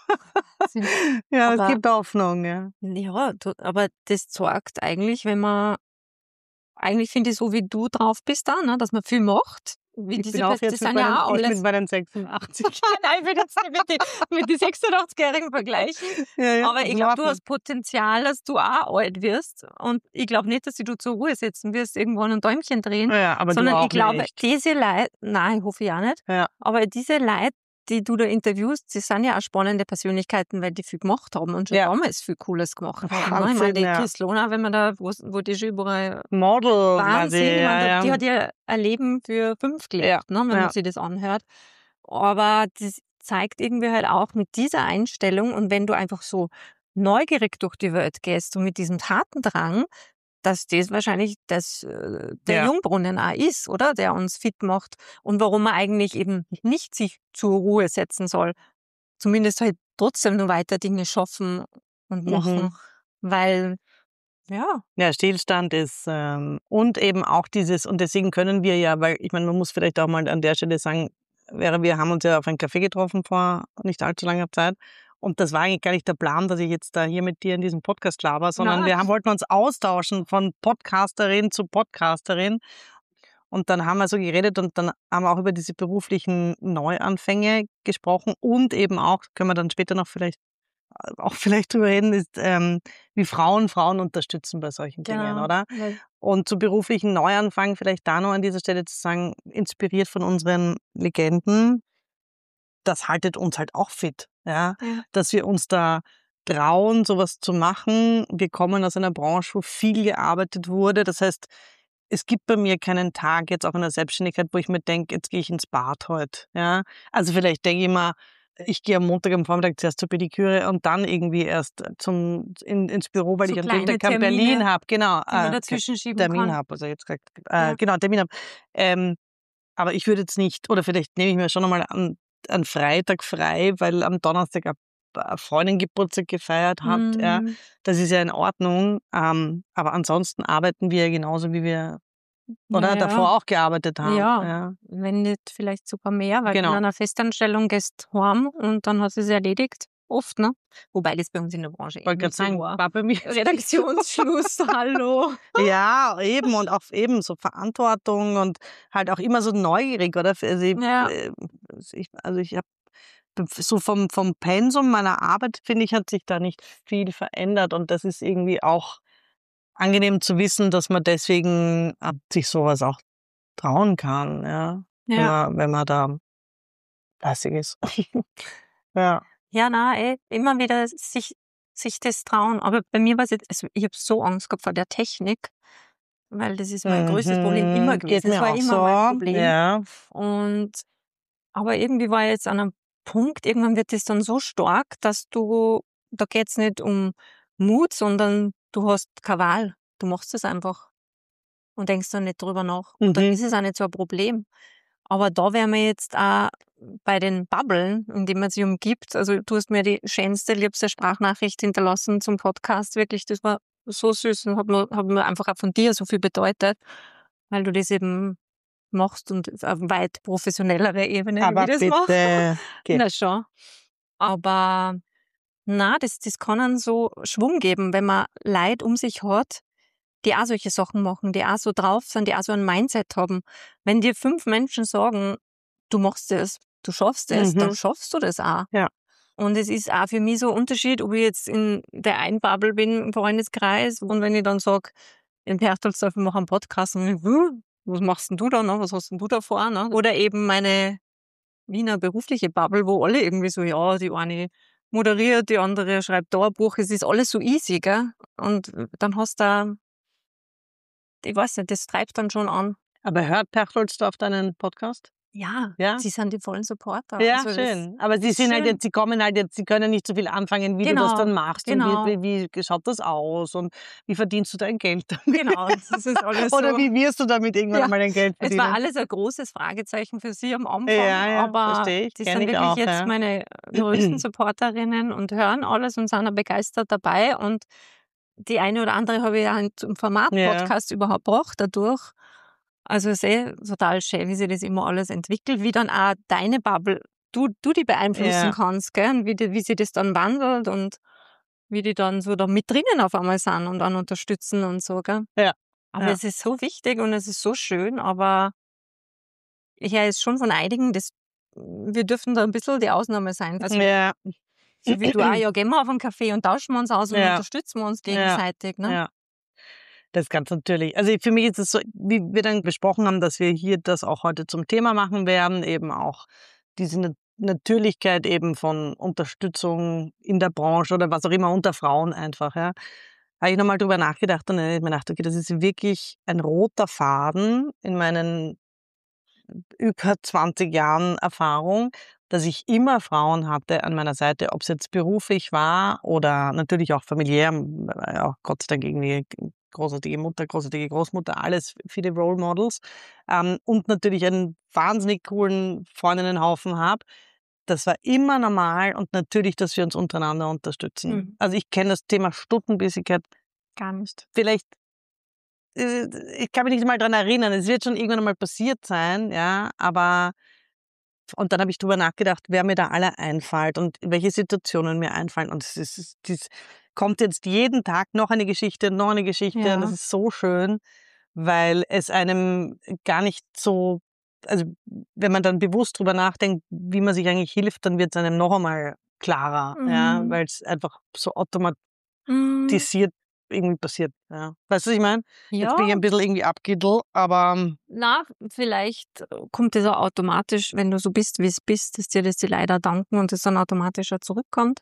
Es gibt Hoffnung, ja. Ja, aber das zeigt eigentlich, eigentlich finde ich so, wie du drauf bist da, ne, dass man viel macht. Wie ich bin auch jetzt mit meinen 86. Nein, ich will jetzt nicht mit den 86-Jährigen vergleichen. Aber ich glaube, du hast Potenzial, dass du auch alt wirst. Und ich glaube nicht, dass du zur Ruhe sitzen wirst, irgendwann ein Däumchen drehen. Ja, aber sondern du auch ich glaube, nicht. diese Leute, nein, ich hoffe ja nicht. Ja. Aber diese Leute, die du da interviewst, die sind ja auch spannende Persönlichkeiten, weil die viel gemacht haben und schon damals viel Cooles gemacht haben. Ich meine, die Chris Lohner, wenn man da, wo die schon überall Model Wahnsinn, die hat ja ein Leben für 5 gelebt, ne, wenn man sich das anhört. Aber das zeigt irgendwie halt auch mit dieser Einstellung und wenn du einfach neugierig durch die Welt gehst und mit diesem Tatendrang, dass das wahrscheinlich der Jungbrunnen auch ist, oder? Der uns fit macht und warum man eigentlich eben nicht sich zur Ruhe setzen soll. Zumindest halt trotzdem noch weiter Dinge schaffen und machen, weil Ja, Stillstand ist und eben auch dieses, und deswegen können wir ja, weil ich meine, man muss vielleicht auch mal an der Stelle sagen, wir haben uns ja auf einen Kaffee getroffen vor nicht allzu langer Zeit und das war eigentlich gar nicht der Plan, dass ich jetzt da hier mit dir in diesem Podcast laber, sondern wollten uns austauschen von Podcasterin zu Podcasterin und dann haben wir so geredet und dann haben wir auch über diese beruflichen Neuanfänge gesprochen und eben auch, können wir dann später noch vielleicht drüber reden, ist, wie Frauen unterstützen bei solchen Dingen, oder? Ja. Und zu beruflichen Neuanfang vielleicht da noch an dieser Stelle zu sagen, inspiriert von unseren Legenden, das haltet uns halt auch fit, ja? Dass wir uns da trauen, sowas zu machen. Wir kommen aus einer Branche, wo viel gearbeitet wurde. Das heißt, es gibt bei mir keinen Tag jetzt auch in der Selbstständigkeit, wo ich mir denke, jetzt gehe ich ins Bad heute, ja? Also vielleicht denke ich mal, ich gehe am Montag am Vormittag zuerst zur Pediküre und dann irgendwie erst ins Büro, weil So ich am Tag kleine Berlin habe. Genau. die man dazwischen schieben Termin kann. habe, also jetzt gesagt. Genau, Termin habe. Aber ich würde jetzt nicht, oder vielleicht nehme ich mir schon einmal an Freitag frei, weil am Donnerstag eine Freundin Geburtstag gefeiert hat. Ja. Das ist ja in Ordnung. Aber ansonsten arbeiten wir genauso, wie wir davor auch gearbeitet haben. Ja, wenn nicht vielleicht sogar mehr, weil in einer Festanstellung gehst du heim und dann hast du es erledigt. Oft, ne? Wobei das bei uns in der Branche Ich wollte gerade sagen, war bei mir Redaktionsschluss, hallo. Ja, eben und auch eben so Verantwortung und halt auch immer so neugierig, oder? Also ich habe so vom Pensum meiner Arbeit, finde ich, hat sich da nicht viel verändert und das ist irgendwie auch angenehm zu wissen, dass man deswegen sich sowas auch trauen kann, ja. Wenn man da fleißig ist. Ja. Ja, immer wieder sich das trauen. Aber bei mir war es jetzt, also ich habe so Angst gehabt vor der Technik, weil das ist mein größtes Problem immer gewesen. Geht mir das war auch immer so. mein Problem. Ja. Aber irgendwie war ich jetzt an einem Punkt, irgendwann wird das dann so stark, dass da geht's nicht um Mut, sondern du hast keine Wahl. Du machst es einfach und denkst dann nicht drüber nach. Und dann ist es auch nicht so ein Problem. Aber da wären wir jetzt auch bei den Bubblen, in denen man sich umgibt. Also du hast mir die schönste, liebste Sprachnachricht hinterlassen zum Podcast. Wirklich, das war so süß und hat mir einfach auch von dir so viel bedeutet, weil du das eben machst und auf weit professionellere Ebene, Aber wie das bitte. machst. Na schon. Aber das kann einen so Schwung geben, wenn man Leute um sich hat, die auch solche Sachen machen, die auch so drauf sind, die auch so ein Mindset haben. Wenn dir 5 Menschen sagen, du machst das, du schaffst es, dann schaffst du das auch. Ja. Und es ist auch für mich so ein Unterschied, ob ich jetzt in der einen Bubble bin, im Freundeskreis, und wenn ich dann sage, in Perchtoldsdorf, wir machen einen Podcast, und ich, was machst denn du da, ne? Was hast denn du da vor? Ne? Oder eben meine Wiener berufliche Bubble, wo alle irgendwie so, ja, die eine moderiert, die andere schreibt da ein Buch, es ist alles so easy, gell? Und dann hast du da, ich weiß nicht, das treibt dann schon an. Aber hört Perchtoldsdorf deinen Podcast? Ja, sie sind die vollen Supporter. Ja, also schön. Aber sie sind halt jetzt, sie kommen halt jetzt, sie können nicht so viel anfangen, wie du das dann machst. Genau. Und wie schaut das aus und wie verdienst du dein Geld damit? Genau, das ist alles Oder so. wie wirst du damit irgendwann mal dein Geld verdienen? Es war alles ein großes Fragezeichen für sie am Anfang, aber die sind wirklich auch, jetzt meine größten Supporterinnen und hören alles und sind auch begeistert dabei. Und die eine oder andere habe ich ja zum Format-Podcast überhaupt gebracht dadurch. Also es ist total schön, wie sich das immer alles entwickelt, wie dann auch deine Bubble, du die beeinflussen kannst, gell? Und wie sich das dann wandelt und wie die dann so da mit drinnen auf einmal sind und dann unterstützen und so, gell? Ja. Aber es ist so wichtig und es ist so schön, aber ich höre jetzt schon von einigen, wir dürfen da ein bisschen die Ausnahme sein. Also, so wie du auch, ja, gehen wir auf einen Kaffee und tauschen wir uns aus und unterstützen wir uns gegenseitig, ne? Ja. Das ist ganz natürlich. Also für mich ist es so, wie wir dann besprochen haben, dass wir hier das auch heute zum Thema machen werden, eben auch diese Natürlichkeit eben von Unterstützung in der Branche oder was auch immer unter Frauen einfach, ja. Habe ich nochmal drüber nachgedacht und ich mir gedacht, okay, das ist wirklich ein roter Faden in meinen über 20 Jahren Erfahrung, dass ich immer Frauen hatte an meiner Seite, ob es jetzt beruflich war oder natürlich auch familiär, auch Gott sei Dank irgendwie großartige Mutter, großartige Großmutter, alles viele Role Models und natürlich einen wahnsinnig coolen Freundinnenhaufen habe. Das war immer normal und natürlich, dass wir uns untereinander unterstützen. Also ich kenne das Thema Stutenbissigkeit Gar nicht. Vielleicht, ich kann mich nicht mal dran erinnern, es wird schon irgendwann mal passiert sein, ja, aber und dann habe ich drüber nachgedacht, wer mir da alle einfällt und welche Situationen mir einfallen. Und das kommt jetzt jeden Tag noch eine Geschichte, noch eine Geschichte. Ja. Und das ist so schön, weil es einem gar nicht so, also wenn man dann bewusst drüber nachdenkt, wie man sich eigentlich hilft, dann wird es einem noch einmal klarer, ja, Mhm. weil es einfach so Mhm. automatisiert irgendwie passiert. Ja. Weißt du, was ich meine? Jetzt Ja, bin ich ein bisschen irgendwie abgedl, aber na, vielleicht kommt das auch automatisch, wenn du so bist, wie es bist, dass dir das die Leider danken und es dann automatisch auch zurückkommt.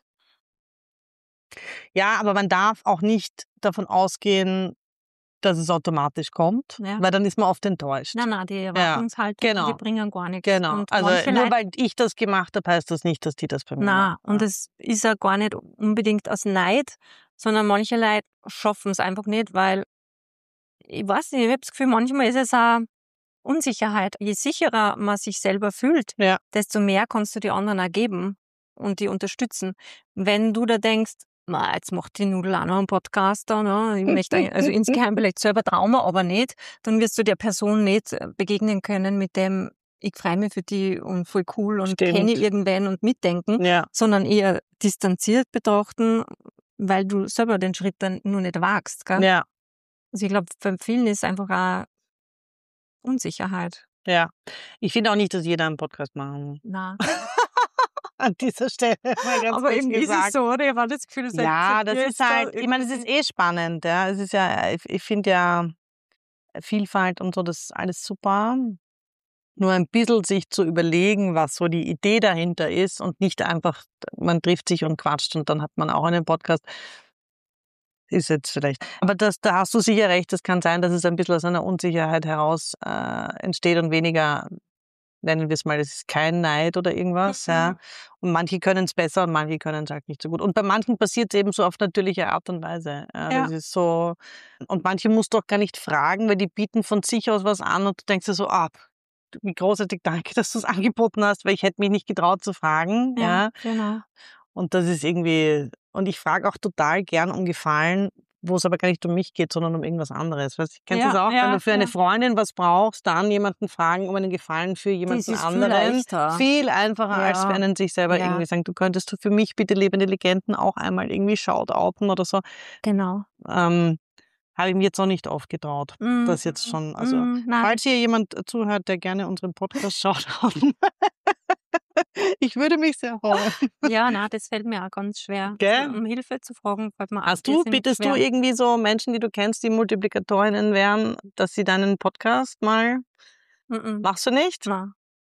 ja, aber man darf auch nicht davon ausgehen, dass es automatisch kommt, Ja. weil dann ist man oft enttäuscht. Na, die Erwartungshaltung, genau. die bringen gar nichts. Genau. Und Also manche nur Leute, weil ich das gemacht habe, heißt das nicht, dass die das bei mir na, machen. und es ist ja gar nicht unbedingt aus Neid, sondern manche Leute schaffen es einfach nicht, weil, ich weiß nicht, ich habe das Gefühl, manchmal ist es auch Unsicherheit. Je sicherer man sich selber fühlt, Ja. desto mehr kannst du die anderen auch geben und die unterstützen. Wenn du da denkst, na, jetzt macht die Nudel auch noch einen Podcast da, ne? Ich möchte eigentlich, also insgeheim vielleicht selber Trauma, aber nicht, dann wirst du der Person nicht begegnen können mit dem, ich freue mich für die und voll cool und Stimmt. kenne irgendwen und mitdenken, Ja. sondern eher distanziert betrachten, weil du selber den Schritt dann nur nicht wagst. Gell? Ja. Also ich glaube, bei vielen ist einfach auch Unsicherheit. Ja. Ich finde auch nicht, dass jeder einen Podcast machen muss. Na. An dieser Stelle mal ganz Aber kurz eben ist es gesagt. so, oder? Ich habe das Gefühl, Ja, das ist halt, ich meine, es ist eh spannend. Ja. Es ist ja, ich finde ja Vielfalt und so, das ist alles super. Nur ein bisschen sich zu überlegen, was so die Idee dahinter ist und nicht einfach, man trifft sich und quatscht und dann hat man auch einen Podcast. Ist jetzt vielleicht. Aber da hast du sicher recht, das kann sein, dass es ein bisschen aus einer Unsicherheit heraus entsteht und weniger, nennen wir es mal, das ist kein Neid oder irgendwas. Ja. Und manche können es besser und manche können es halt nicht so gut. Und bei manchen passiert es eben so auf natürliche Art und Weise. Ja, Ja. das ist so. Und manche musst du auch gar nicht fragen, weil die bieten von sich aus was an und du denkst dir so, wie großartig, danke, dass du es angeboten hast, weil ich hätte mich nicht getraut zu fragen. Ja. Genau. Und das ist irgendwie, und ich frage auch total gern um Gefallen, wo es aber gar nicht um mich geht, sondern um irgendwas anderes. Weißt du, kennst du das auch? Wenn du für eine Freundin was brauchst, dann jemanden fragen um einen Gefallen für jemanden ist viel anderen. leichter. Viel einfacher, als Ja. für einen sich selber Ja. irgendwie sagen, du könntest du für mich bitte lebende Legenden auch einmal irgendwie shoutouten oder so. Genau. Habe ich mir jetzt auch nicht aufgetraut. Das jetzt schon, also nein. falls hier jemand zuhört, der gerne unseren Podcast schaut, ich würde mich sehr freuen. Ja, na, das fällt mir auch ganz schwer. Gell? Um Hilfe zu fragen, fällt mir auch Bittest schwer. du irgendwie so Menschen, die du kennst, die Multiplikatorinnen wären, dass sie deinen Podcast mal, machst du nicht? Na,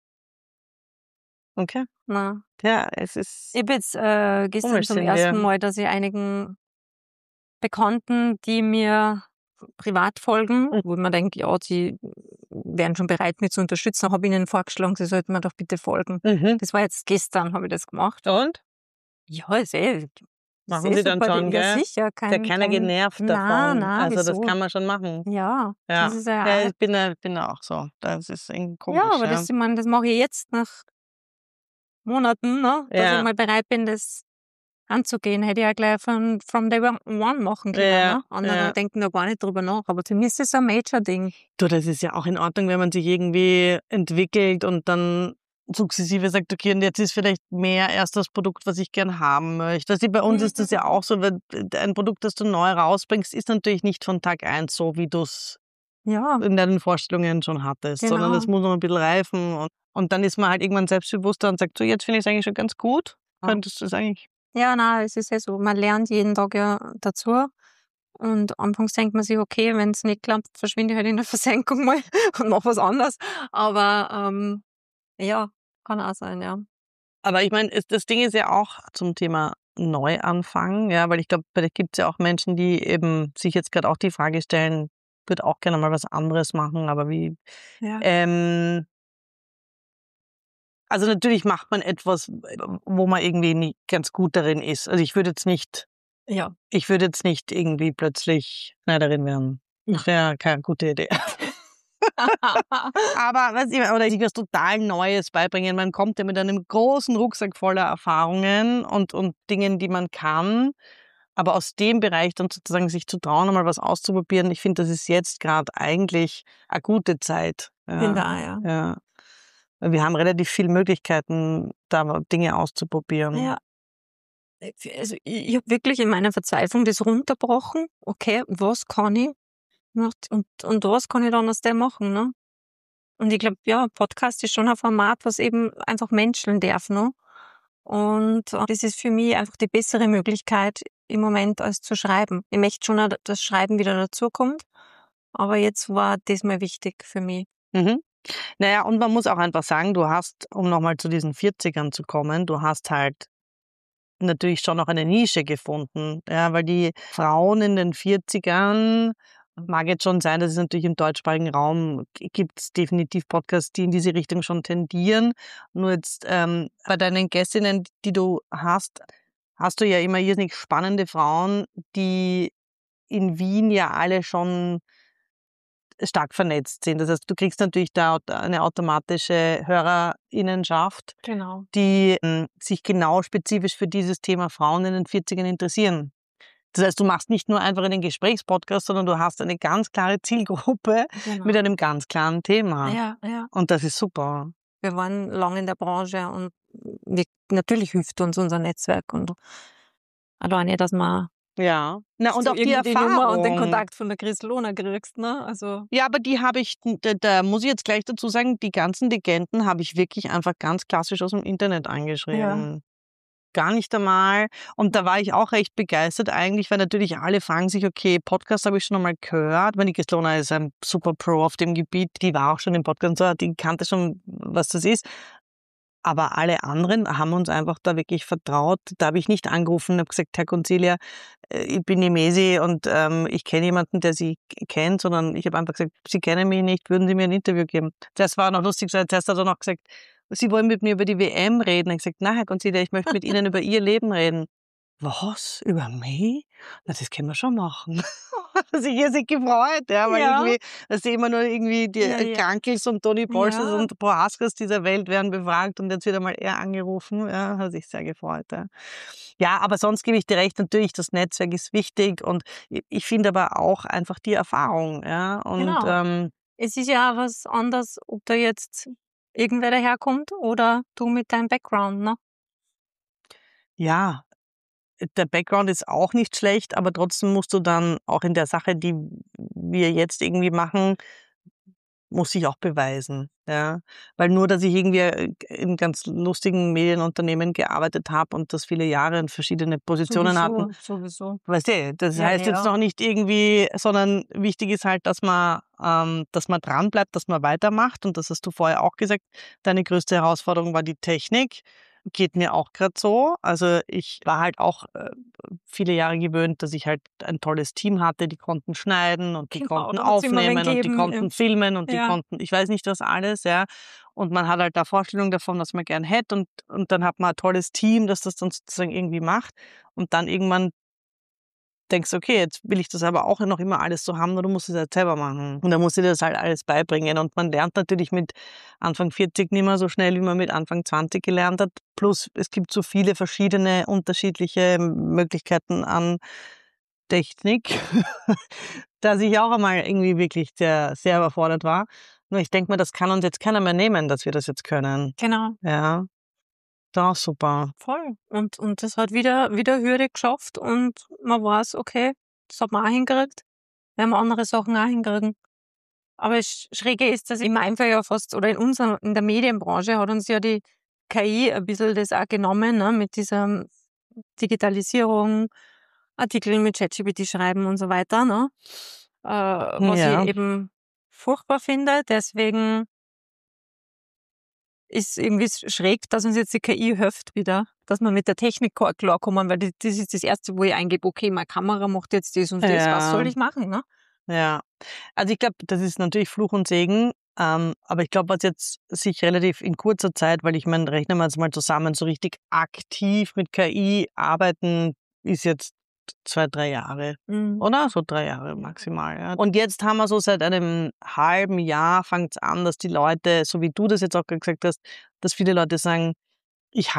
Okay. na. Ja, es ist, Ich habe jetzt gestern Komisch zum sind ersten wir. Mal, dass ich einigen Bekannten, die mir privat folgen, wo ich mir denke, ja, die wären schon bereit, mich zu unterstützen, habe ihnen vorgeschlagen, sie sollten mir doch bitte folgen. Das war jetzt gestern, habe ich das gemacht. Und? Ja, ist eh Machen sie dann super. schon, Ja, gell? sicher. Ist ja keiner genervt davon. Na, Also das wieso? kann man schon machen. Ja, Ja, das ist ja, ja, ich bin da auch so. Das ist irgendwie komisch. ja, aber das, ich meine, das mache ich jetzt nach Monaten, ne? Dass Ja. ich mal bereit bin, das anzugehen. Hätte ich ja gleich from day one machen können. Ja, Ne? Andere ja. denken da gar nicht drüber nach. Aber für mich ist das ein Major-Ding. Du, das ist ja auch in Ordnung, wenn man sich irgendwie entwickelt und dann sukzessive sagt, okay, und jetzt ist vielleicht mehr erst das Produkt, was ich gern haben möchte. Weißt du, bei uns ist das ja auch so, wenn ein Produkt, das du neu rausbringst, ist natürlich nicht von Tag 1 so, wie du es Ja, in deinen Vorstellungen schon hattest, sondern Genau. das muss noch ein bisschen reifen und dann ist man halt irgendwann selbstbewusster und sagt, so jetzt finde ich es eigentlich schon ganz gut. Ja. Könntest du es eigentlich? ja, nein, es ist ja so. Man lernt jeden Tag ja dazu. Und anfangs denkt man sich, okay, wenn es nicht klappt, verschwinde ich halt in der Versenkung mal und mach was anderes. Aber ja, kann auch sein, ja. Aber ich meine, das Ding ist ja auch zum Thema Neuanfang, ja, weil ich glaube, vielleicht gibt es ja auch Menschen, die eben sich jetzt gerade auch die Frage stellen, würde auch gerne mal was anderes machen, aber wie? Ja. Also natürlich macht man etwas, wo man irgendwie nicht ganz gut darin ist. Also ich würde jetzt nicht irgendwie plötzlich Schneiderin werden. Das wäre keine gute Idee. Aber oder sich was total Neues beibringen. Man kommt ja mit einem großen Rucksack voller Erfahrungen und Dingen, die man kann. Aber aus dem Bereich dann sozusagen sich zu trauen, einmal was auszuprobieren, ich finde, das ist jetzt gerade eigentlich eine gute Zeit. Ja. Ja. Weil wir haben relativ viele Möglichkeiten, da Dinge auszuprobieren. Ja. Also ich habe wirklich in meiner Verzweiflung das runterbrochen. Okay, was kann ich? Und was kann ich dann aus dem machen, ne? Und ich glaube, ja, Podcast ist schon ein Format, was eben einfach menscheln darf, ne? Und das ist für mich einfach die bessere Möglichkeit im Moment als zu schreiben. Ich möchte schon, dass das Schreiben wieder dazukommt, aber jetzt war das mal wichtig für mich. Mhm. Naja, und man muss auch einfach sagen, du hast, um nochmal zu diesen 40ern zu kommen, du hast halt natürlich schon noch eine Nische gefunden, ja, weil die Frauen in den 40ern, mag jetzt schon sein, dass es natürlich im deutschsprachigen Raum gibt es definitiv Podcasts, die in diese Richtung schon tendieren. Nur jetzt bei deinen Gästinnen, die du hast du ja immer irrsinnig spannende Frauen, die in Wien ja alle schon stark vernetzt sind. Das heißt, du kriegst natürlich da eine automatische HörerInnenschaft, Genau. die sich genau spezifisch für dieses Thema Frauen in den 40ern interessieren. Das heißt, du machst nicht nur einfach einen Gesprächspodcast, sondern du hast eine ganz klare Zielgruppe mit einem ganz klaren Thema. Ja. Und das ist super. Wir waren lange in der Branche und natürlich hilft uns unser Netzwerk und alleine, dass man Ja. Na, und so auch die irgendwie die Nummer und den Erfahrung. Kontakt von der Chris Lohner kriegst, ne? Also Ja, aber die habe ich, da muss ich jetzt gleich dazu sagen, die ganzen Legenden habe ich wirklich einfach ganz klassisch aus dem Internet angeschrieben. Gar nicht einmal. Und da war ich auch recht begeistert eigentlich, weil natürlich alle fragen sich, okay, Podcast habe ich schon einmal gehört. Meine Chris Lohner ist ein super Pro auf dem Gebiet. Die war auch schon im Podcast und so, die kannte schon, was das ist. Aber alle anderen haben uns einfach da wirklich vertraut. Da habe ich nicht angerufen und habe gesagt, Herr Concilia, ich bin die Mesi und ich kenne jemanden, der Sie kennt, sondern ich habe einfach gesagt, Sie kennen mich nicht, würden Sie mir ein Interview geben? Das war noch lustig, zuerst hat er noch gesagt, Sie wollen mit mir über die WM reden. Ich habe gesagt, na, Herr Concilia, ich möchte mit Ihnen über Ihr Leben reden. Was? Über mich? Na, das können wir schon machen. Hat sich irrsinnig gefreut, ja, weil Ja. irgendwie, dass sie immer nur irgendwie die Ja. Krankels und Toni Polsters Ja. und Prohaskas dieser Welt werden befragt und jetzt wird einmal er angerufen. Ja, hat sich sehr gefreut. Ja. Ja, aber sonst gebe ich dir recht, natürlich, das Netzwerk ist wichtig und ich finde aber auch einfach die Erfahrung. Ja, und Genau. Es ist ja auch was anderes, ob da jetzt irgendwer daherkommt oder du mit deinem Background, ne? ja, der Background ist auch nicht schlecht, aber trotzdem musst du dann auch in der Sache, die wir jetzt irgendwie machen, muss ich auch beweisen, ja. Weil nur, dass ich irgendwie in ganz lustigen Medienunternehmen gearbeitet habe und das viele Jahre in verschiedene Positionen hatten, Sowieso. weißt du, das Ja, heißt jetzt ja. noch nicht irgendwie, sondern wichtig ist halt, dass man dran bleibt, dass man weitermacht und das hast du vorher auch gesagt, deine größte Herausforderung war die Technik. Geht mir auch gerade so. Also ich war halt auch viele Jahre gewöhnt, dass ich halt ein tolles Team hatte, die konnten schneiden und die Genau, konnten da hat's immer wen aufnehmen und die gegeben, konnten filmen und die ja. konnten, ich weiß nicht was alles, ja. Und man hat halt da Vorstellungen davon, was man gern hätte und dann hat man ein tolles Team, das das dann sozusagen irgendwie macht und dann irgendwann denkst, okay, jetzt will ich das aber auch noch immer alles so haben, nur du musst es halt selber machen. Und dann musst du dir das halt alles beibringen. Und man lernt natürlich mit Anfang 40 nicht mehr so schnell, wie man mit Anfang 20 gelernt hat. Plus es gibt so viele verschiedene unterschiedliche Möglichkeiten an Technik, dass ich auch einmal irgendwie wirklich sehr überfordert war. Nur ich denke mir, das kann uns jetzt keiner mehr nehmen, dass wir das jetzt können. Genau, Ja, das ist super. voll. Und das hat wieder Hürde geschafft und man weiß, okay, das hat man auch hingekriegt, werden wir andere Sachen auch hinkriegen. Aber das Schräge ist, dass in meinem Fall ja fast, oder in der Medienbranche hat uns ja die KI ein bisschen das auch genommen, ne, mit dieser Digitalisierung, Artikel mit ChatGPT schreiben und so weiter, ne? Was Ja. ich eben furchtbar finde. Deswegen ist irgendwie schräg, dass uns jetzt die KI hilft wieder, dass wir mit der Technik klarkommen, weil das ist das Erste, wo ich eingebe, okay, meine Kamera macht jetzt das und das, was soll ich machen, ne? Ja, also ich glaube, das ist natürlich Fluch und Segen, aber ich glaube, was jetzt sich relativ in kurzer Zeit, weil ich meine, rechnen wir jetzt mal zusammen, so richtig aktiv mit KI arbeiten, ist jetzt 2, 3 Jahre, Mhm. oder? So 3 Jahre maximal, ja. Und jetzt haben wir so seit einem halben Jahr fängt's an, dass die Leute, so wie du das jetzt auch gesagt hast, dass viele Leute sagen, ich halte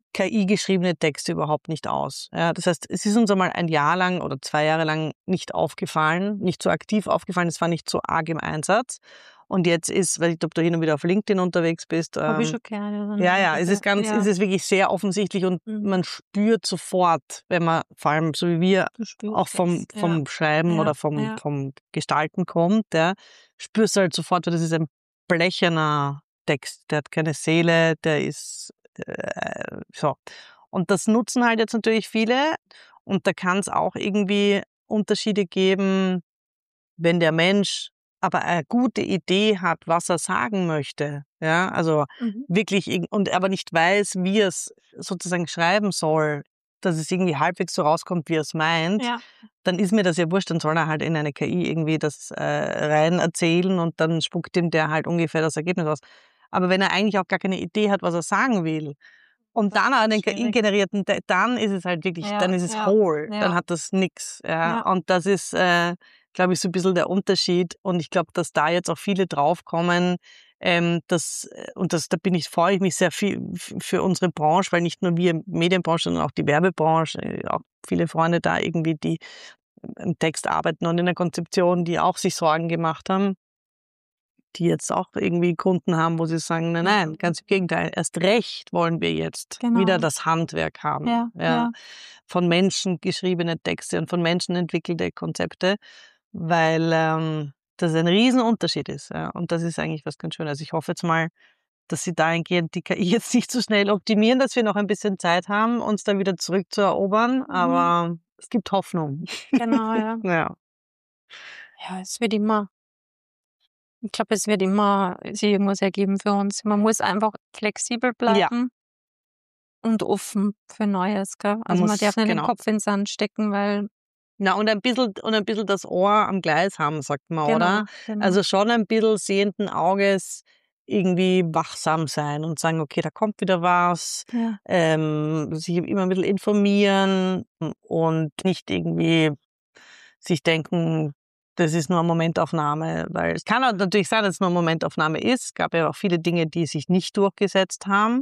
KI-geschriebene Texte überhaupt nicht aus. Ja, das heißt, es ist uns einmal ein Jahr lang oder 2 Jahre lang nicht aufgefallen, nicht so aktiv aufgefallen, es war nicht so arg im Einsatz. Und jetzt ist, weil ich, ob du hin und wieder auf LinkedIn unterwegs bist. Habe ich schon gerne. Ja, es ist es ist wirklich sehr offensichtlich und man spürt sofort, wenn man, vor allem so wie wir, auch vom Schreiben oder vom Gestalten kommt, spürst du halt sofort, weil das ist ein blecherner Text, der hat keine Seele, der ist so. Und das nutzen halt jetzt natürlich viele und da kann es auch irgendwie Unterschiede geben, wenn der Mensch aber eine gute Idee hat, was er sagen möchte, ja, also wirklich und aber nicht weiß, wie er es sozusagen schreiben soll, dass es irgendwie halbwegs so rauskommt, wie er es meint, dann ist mir das ja wurscht, dann soll er halt in eine KI irgendwie das rein erzählen und dann spuckt ihm der halt ungefähr das Ergebnis aus. Aber wenn er eigentlich auch gar keine Idee hat, was er sagen will, und dann einen KI-generierten, dann ist es halt wirklich, dann ist es hohl, dann hat das nix. Ja. Und das ist, glaube ich, so ein bisschen der Unterschied. Und ich glaube, dass da jetzt auch viele draufkommen, da freue ich mich sehr viel für unsere Branche, weil nicht nur wir Medienbranche, sondern auch die Werbebranche, auch viele Freunde da irgendwie, die im Text arbeiten und in der Konzeption, die auch sich Sorgen gemacht haben, die jetzt auch irgendwie Kunden haben, wo sie sagen, nein, ganz im Gegenteil, erst recht wollen wir jetzt wieder das Handwerk haben. Von Menschen geschriebene Texte und von Menschen entwickelte Konzepte, weil das ein Riesenunterschied ist. Ja. Und das ist eigentlich was ganz Schönes. Also ich hoffe jetzt mal, dass sie dahingehend die KI jetzt nicht so schnell optimieren, dass wir noch ein bisschen Zeit haben, uns da wieder zurückzuerobern. Aber es gibt Hoffnung. Genau, ja. Ja, es wird immer sich irgendwas ergeben für uns. Man muss einfach flexibel bleiben und offen für Neues, gell? Also man darf nicht den Kopf in den Sand stecken, weil und ein bisschen das Ohr am Gleis haben, sagt man, oder? Genau. Also schon ein bisschen sehenden Auges irgendwie wachsam sein und sagen, okay, da kommt wieder was, sich immer ein bisschen informieren und nicht irgendwie sich denken, das ist nur eine Momentaufnahme, weil es kann auch natürlich sein, dass es nur eine Momentaufnahme ist. Es gab ja auch viele Dinge, die sich nicht durchgesetzt haben,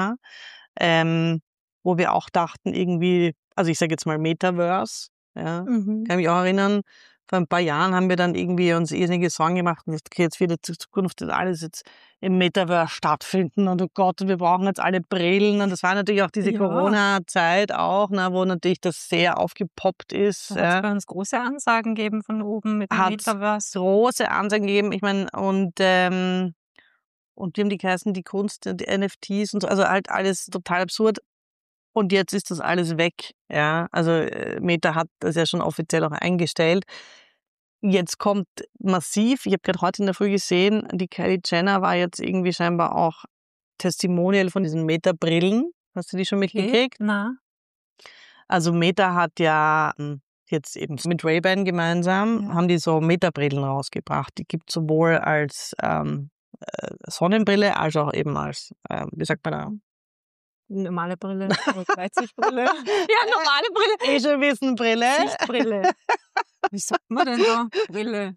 wo wir auch dachten irgendwie, also ich sage jetzt mal Metaverse, kann mich auch erinnern, vor ein paar Jahren haben wir dann irgendwie uns irrsinnige Sorgen gemacht und gesagt, okay, jetzt wird die Zukunft das alles jetzt im Metaverse stattfinden und oh Gott, wir brauchen jetzt alle Brillen und das war natürlich auch diese Corona-Zeit auch, wo natürlich das sehr aufgepoppt ist. Da hat es bei uns große Ansagen gegeben von oben mit dem Metaverse. Große Ansagen gegeben, ich meine, und wie haben die geheißen, die Kunst, die NFTs und so, also halt alles total absurd. Und jetzt ist das alles weg, also Meta hat das ja schon offiziell auch eingestellt. Jetzt kommt massiv, ich habe gerade heute in der Früh gesehen, die Kylie Jenner war jetzt irgendwie scheinbar auch Testimonial von diesen Meta-Brillen. Hast du die schon mitgekriegt? Na. Also Meta hat ja jetzt eben mit Ray-Ban gemeinsam, haben die so Meta-Brillen rausgebracht. Die gibt es sowohl als Sonnenbrille als auch eben als, wie sagt man da? Normale Brille, Weitsichtbrille. Ja, normale Brille. Schon wissen, Brille. Sichtbrille. Wie sagt man denn da? Brille.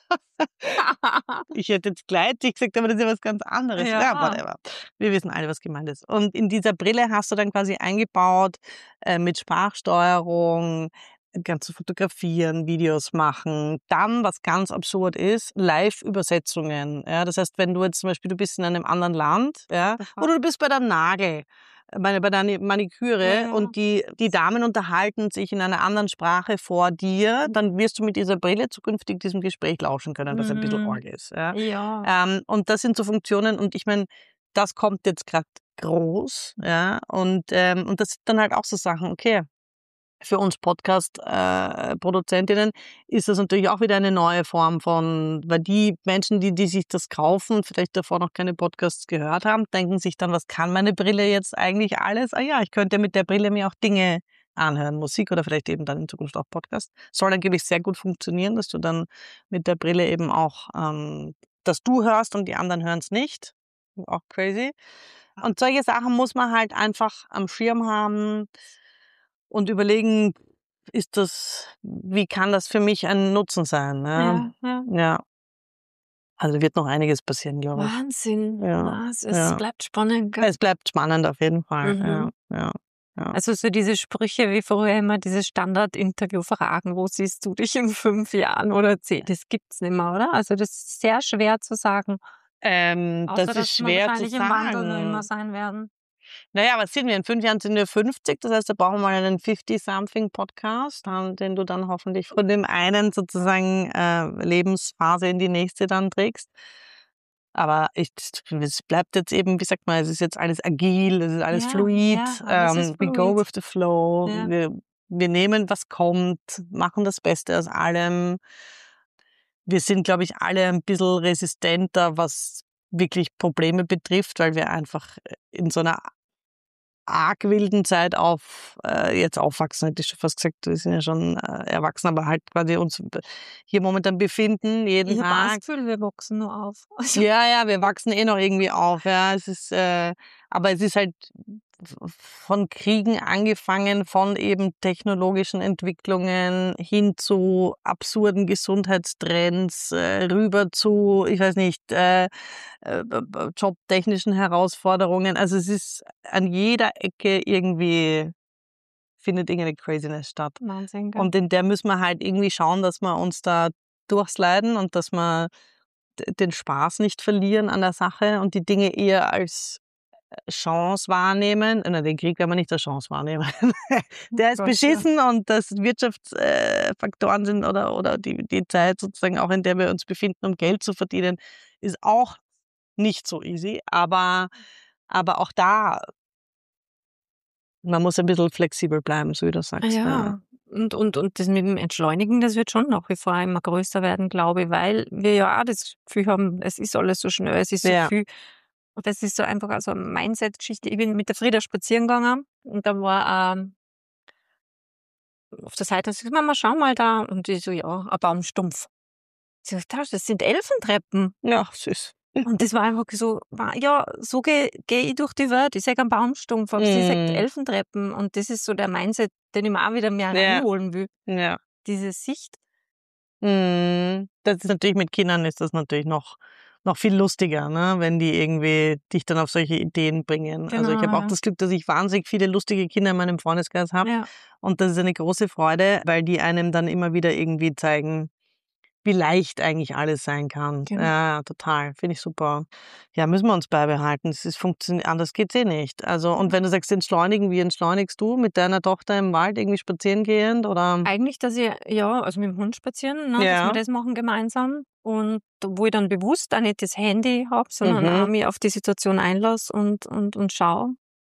Ich hätte jetzt Gleitsicht gesagt, aber das ist ja was ganz anderes. Ja, whatever. Wir wissen alle, was gemeint ist. Und in dieser Brille hast du dann quasi eingebaut mit Sprachsteuerung, kannst du fotografieren, Videos machen. Dann, was ganz absurd ist, Live-Übersetzungen. Ja, das heißt, wenn du jetzt zum Beispiel, du bist in einem anderen Land, oder du bist bei der bei der Maniküre und die Damen unterhalten sich in einer anderen Sprache vor dir, dann wirst du mit dieser Brille zukünftig diesem Gespräch lauschen können, was ein bisschen arg ist. Und das sind so Funktionen und ich meine, das kommt jetzt gerade groß, und das sind dann halt auch so Sachen, okay, für uns Podcast-Produzentinnen ist das natürlich auch wieder eine neue Form von, weil die Menschen, die sich das kaufen, vielleicht davor noch keine Podcasts gehört haben, denken sich dann, was kann meine Brille jetzt eigentlich alles? Ah ja, ich könnte mit der Brille mir auch Dinge anhören, Musik oder vielleicht eben dann in Zukunft auch Podcast. Soll angeblich sehr gut funktionieren, dass du dann mit der Brille eben auch, dass du hörst und die anderen hören es nicht. Auch crazy. Und solche Sachen muss man halt einfach am Schirm haben und überlegen, wie kann das für mich ein Nutzen sein? Ja. Also wird noch einiges passieren, glaube ich. Wahnsinn. Ja, Es bleibt spannend. Gell? Es bleibt spannend auf jeden Fall. Mhm. Ja. Also so diese Sprüche wie früher immer, diese Standard-Interview-Fragen, wo siehst du dich in 5 Jahren oder 10, das gibt's nicht mehr, oder? Also das ist sehr schwer zu sagen. Das Außer, ist dass wir schwer zu wahrscheinlich im Wandel noch immer sagen. sein werden. Naja, was sind wir? In 5 Jahren sind wir 50. Das heißt, da brauchen wir einen 50-something-Podcast, den du dann hoffentlich von dem einen sozusagen Lebensphase in die nächste dann trägst. Aber es bleibt jetzt eben, wie sagt man, es ist jetzt alles agil, es ist alles fluid. Alles ist We go fluid. with the flow. Ja. Wir nehmen, was kommt, machen das Beste aus allem. Wir sind, glaube ich, alle ein bisschen resistenter, was wirklich Probleme betrifft, weil wir einfach in so einer arg wilden Zeit jetzt aufwachsen, hätte ich schon fast gesagt, wir sind ja schon erwachsen, aber halt quasi uns hier momentan befinden, jeden Ich habe auch das Tag. Gefühl, wir wachsen nur auf. Also, Ja, wir wachsen noch irgendwie auf, ja. Aber es ist halt von Kriegen angefangen, von eben technologischen Entwicklungen hin zu absurden Gesundheitstrends, rüber zu, ich weiß nicht, jobtechnischen Herausforderungen. Also es ist an jeder Ecke irgendwie findet irgendeine Craziness statt. Wahnsinn, gell? Und in der müssen wir halt irgendwie schauen, dass wir uns da durchsliden und dass wir den Spaß nicht verlieren an der Sache und die Dinge eher als Chance wahrnehmen. Den Krieg werden wir nicht als Chance wahrnehmen. Der ist Gott, beschissen und das Wirtschaftsfaktoren sind oder die Zeit sozusagen auch, in der wir uns befinden, um Geld zu verdienen, ist auch nicht so easy. Aber auch da, man muss ein bisschen flexibel bleiben, so wie du sagst. Ja. Und das mit dem Entschleunigen, das wird schon nach wie vor immer größer werden, glaube ich, weil wir ja auch das Gefühl haben, es ist alles so schnell, es ist so Ja. viel. Und das ist so einfach also eine Mindset-Geschichte. Ich bin mit der Frieda spazieren gegangen und da war auf der Seite, sagt Mama, schau mal da. Und ich so, ja, ein Baumstumpf. Sie sagt, das sind Elfentreppen. Ja, süß. Und das war einfach so, ja, so geh ich durch die Welt. Ich sage einen Baumstumpf, aber sie sagt Elfentreppen. Und das ist so der Mindset, den ich mir auch wieder mehr reinholen will. Ja. Diese Sicht. Das ist natürlich mit Kindern ist das natürlich noch viel lustiger, ne? Wenn die irgendwie dich dann auf solche Ideen bringen. Also ich Genau, habe auch ja. das Glück, dass ich wahnsinnig viele lustige Kinder in meinem Freundeskreis habe. Ja. Und das ist eine große Freude, weil die einem dann immer wieder irgendwie zeigen, wie leicht eigentlich alles sein kann. Genau. Ja, total. Finde ich super. Ja, müssen wir uns beibehalten. Anders geht's eh nicht. Also, und wenn du sagst, entschleunigen, wie entschleunigst du mit deiner Tochter im Wald irgendwie spazieren gehend oder? Eigentlich, dass ich, also mit dem Hund spazieren, ne, dass Ja. wir das machen gemeinsam. Und wo ich dann bewusst auch nicht das Handy habe, sondern auch mich auf die Situation einlasse und schaue.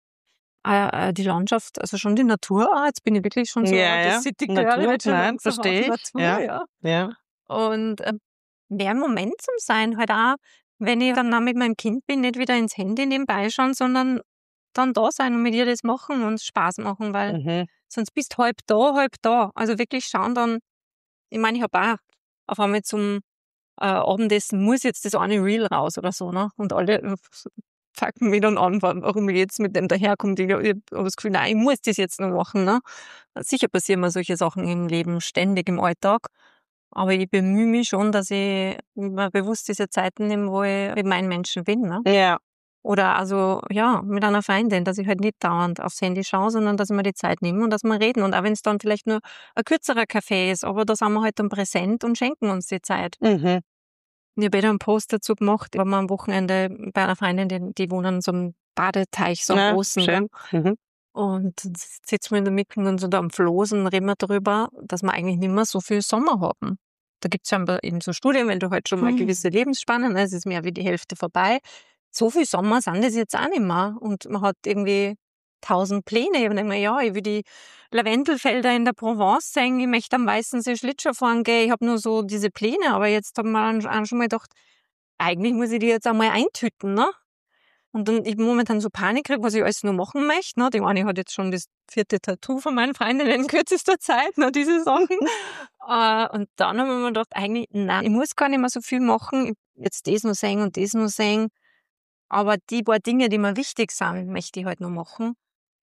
Die Landschaft, also schon die Natur. Jetzt bin ich wirklich schon so das City Girl. Natur, jetzt schon nein, langsam auf verstehe ich. Natur, Ja. Und mehr im Moment zum Sein, halt auch, wenn ich dann auch mit meinem Kind bin, nicht wieder ins Handy nebenbei schauen, sondern dann da sein und mit ihr das machen und Spaß machen, weil sonst bist du halb da. Also wirklich schauen dann, ich meine, ich habe auch auf einmal zum Abendessen muss jetzt das eine Reel raus oder so, ne? Und alle fucken mich dann an, warum ich jetzt mit dem daherkommt. Ich habe das Gefühl, nein, ich muss das jetzt noch machen, ne? Sicher passieren mir solche Sachen im Leben ständig im Alltag. Aber ich bemühe mich schon, dass ich mir bewusst diese Zeiten nehme, wo ich mit meinen Menschen bin, ne? Ja. Oder also, ja, mit einer Freundin, dass ich halt nicht dauernd aufs Handy schaue, sondern dass ich mir die Zeit nehme und dass wir reden. Und auch wenn es dann vielleicht nur ein kürzerer Kaffee ist, aber da sind wir halt dann präsent und schenken uns die Zeit. Mhm. Ich habe einen Post dazu gemacht, wir waren am Wochenende bei einer Freundin, die wohnen in so einem Badeteich, so einem großen. Schön. Mhm. Und dann sitzen wir in der Mitte und so da am Flosen, reden wir darüber, dass wir eigentlich nicht mehr so viel Sommer haben. Da gibt es scheinbar eben so Studien, wenn du halt schon mal eine gewisse Lebensspanne, es ist mehr wie die Hälfte vorbei. So viel Sommer sind das jetzt auch nicht mehr. Und man hat irgendwie 1000 Pläne. Ich denke mir, ja, ich will die Lavendelfelder in der Provence sehen, ich möchte am Weißensee Schlittschuh fahren gehen, ich habe nur so diese Pläne, aber jetzt haben wir dann schon mal gedacht, eigentlich muss ich die jetzt einmal eintüten, ne? Und dann ich momentan so Panik kriege, was ich alles nur machen möchte. Ne? Die eine hat jetzt schon das 4. Tattoo von meinen Freundinnen in kürzester Zeit, ne, diese Sachen. Und dann haben wir mir gedacht, eigentlich, nein, ich muss gar nicht mehr so viel machen. Ich jetzt das noch sehen und das noch sehen. Aber die paar Dinge, die mir wichtig sind, möchte ich halt noch machen.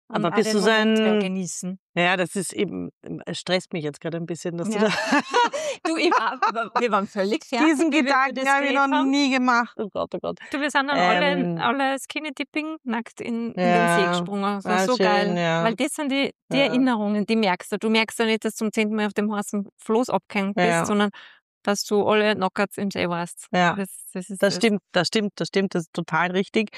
Und Aber auch bist den du so Moment mehr ein... genießen. Ja, das ist eben, es stresst mich jetzt gerade ein bisschen, dass du Ja. da Du, wir waren völlig fertig, diesen wie wir Gedanken das habe ich geredet noch haben. nie gemacht. Oh Gott, oh Gott. Du, wir sind dann alle Skinny Dipping nackt in den See Ja, gesprungen. Das war ah, so schön, geil. ja. Weil das sind die Ja. Erinnerungen, die merkst du. Du merkst ja nicht, dass du zum 10. Mal auf dem heißen Floß abgehängt bist, Ja. sondern dass du alle Knockouts im See warst. Ja. Das ist Das stimmt, das ist total richtig.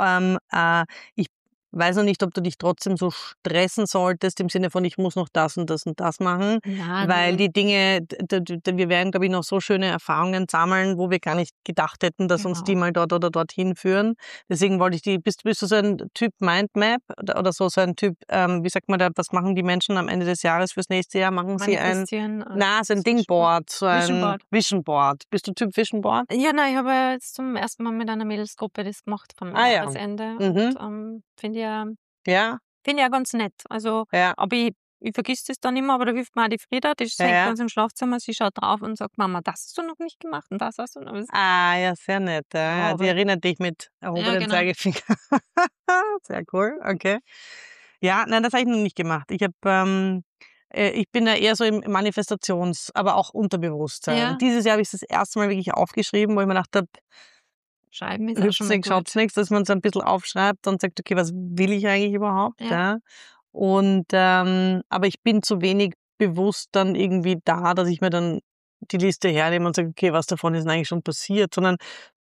Ich weiß noch nicht, ob du dich trotzdem so stressen solltest, im Sinne von, ich muss noch das und das und das machen, Nein, weil die Dinge, wir werden, glaube ich, noch so schöne Erfahrungen sammeln, wo wir gar nicht gedacht hätten, dass uns Genau. die mal dort oder dorthin führen. Deswegen wollte ich bist du so ein Typ Mindmap oder so ein Typ, wie sagt man da, was machen die Menschen am Ende des Jahres fürs nächste Jahr? Machen sie manifestieren. so ein Dingboard, so ein Vision Board. Bist du Typ Vision Board? Ja, nein, ich habe ja jetzt zum ersten Mal mit einer Mädelsgruppe das gemacht vom Ah, ja. Jahresende. Mhm. Und finde ja Ja, ganz nett. Also, ja. aber ich vergiss das dann immer, aber da hilft mir auch die Frieda, die hängt Ja. bei uns im Schlafzimmer, sie schaut drauf und sagt, Mama, das hast du noch nicht gemacht und das hast du noch nicht. Ah, ja, sehr nett. Ja. Ja, Die aber- erinnert dich mit erhobenen genau. Zeigefinger. Sehr cool, okay. Ja, nein, das habe ich noch nicht gemacht. Ich bin da eher so im aber auch Unterbewusstsein. Ja. Und dieses Jahr habe ich das erste Mal wirklich aufgeschrieben, wo ich mir gedacht habe, Schreiben ist auch hüpft's schon mal nichts, schaut's gut. nichts, dass man so ein bisschen aufschreibt und sagt, okay, was will ich eigentlich überhaupt? Ja. Ja. Und aber ich bin zu wenig bewusst dann irgendwie da, dass ich mir dann die Liste hernehme und sage, okay, was davon ist denn eigentlich schon passiert, sondern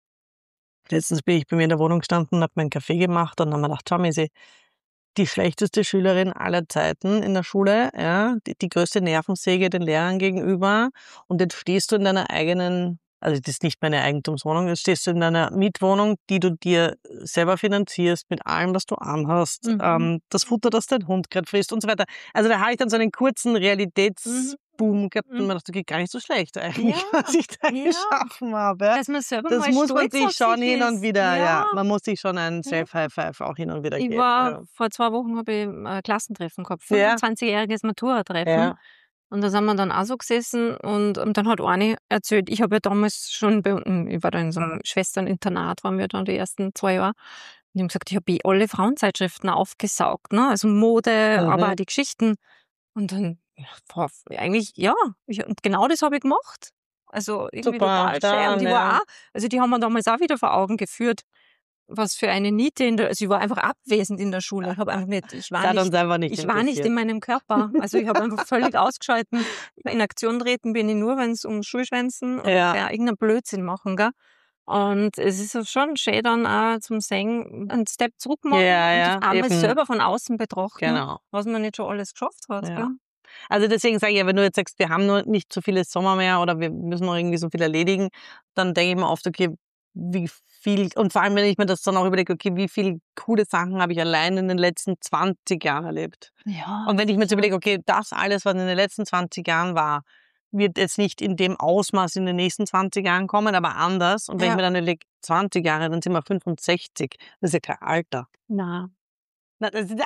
letztens bin ich bei mir in der Wohnung gestanden und habe mir einen Kaffee gemacht und dann habe mir gedacht, schau mal, die schlechteste Schülerin aller Zeiten in der Schule, ja, die größte Nervensäge den Lehrern gegenüber und jetzt stehst du in deiner eigenen, also das ist nicht meine Eigentumswohnung, jetzt stehst du in deiner Mietwohnung, die du dir selber finanzierst mit allem, was du anhast, das Futter, das dein Hund gerade frisst und so weiter. Also da habe ich dann so einen kurzen Realitätsboom gehabt und mir dachte, okay, gar nicht so schlecht eigentlich, Ja, was ich da ja. geschaffen habe. Dass man selber Das mal muss man stolz sich auf schon sich hin und ist. wieder, ja. Ja. Man muss sich schon einen Self-High-Five auch hin und wieder Ich geben. war Ja. vor 2 Wochen habe ich ein Klassentreffen gehabt, Ja. 25-jähriges Matura-Treffen. Ja. Und da sind wir dann auch so gesessen und dann hat eine erzählt, ich habe ja damals schon ich war da in so einem Schwesterninternat, waren wir dann die ersten 2 Jahre. Und die haben gesagt, ich habe alle Frauenzeitschriften aufgesaugt, ne? Also Mode, aber auch die Geschichten. Und dann, eigentlich, ja, und genau das habe ich gemacht. Also irgendwie Super, total schön. Und die ja. war auch, also die haben wir damals auch wieder vor Augen geführt, was für eine Niete also ich war einfach abwesend in der Schule. Ich habe einfach nicht, ich war nicht in meinem Körper. Also ich habe einfach völlig ausgeschalten. In Aktion treten bin ich nur, wenn es um Schulschwänzen oder irgendeinen Blödsinn machen, gell? Und es ist schon schön dann auch zum Singen einen Step zurück machen und einmal selber von außen betrachten, Genau. was man nicht schon alles geschafft hat. Ja. Gell? Also deswegen sage ich ja, wenn du jetzt sagst, wir haben nur nicht so viele Sommer mehr oder wir müssen noch irgendwie so viel erledigen, dann denke ich mir oft, okay, wie viel, und vor allem, wenn ich mir das dann auch überlege, okay, wie viele coole Sachen habe ich allein in den letzten 20 Jahren erlebt. Ja, und wenn ich mir jetzt überlege, okay, das alles, was in den letzten 20 Jahren war, wird jetzt nicht in dem Ausmaß in den nächsten 20 Jahren kommen, aber anders. Und wenn ich mir dann überlege, 20 Jahre, dann sind wir 65. Das ist ja kein Alter. Na, Das ist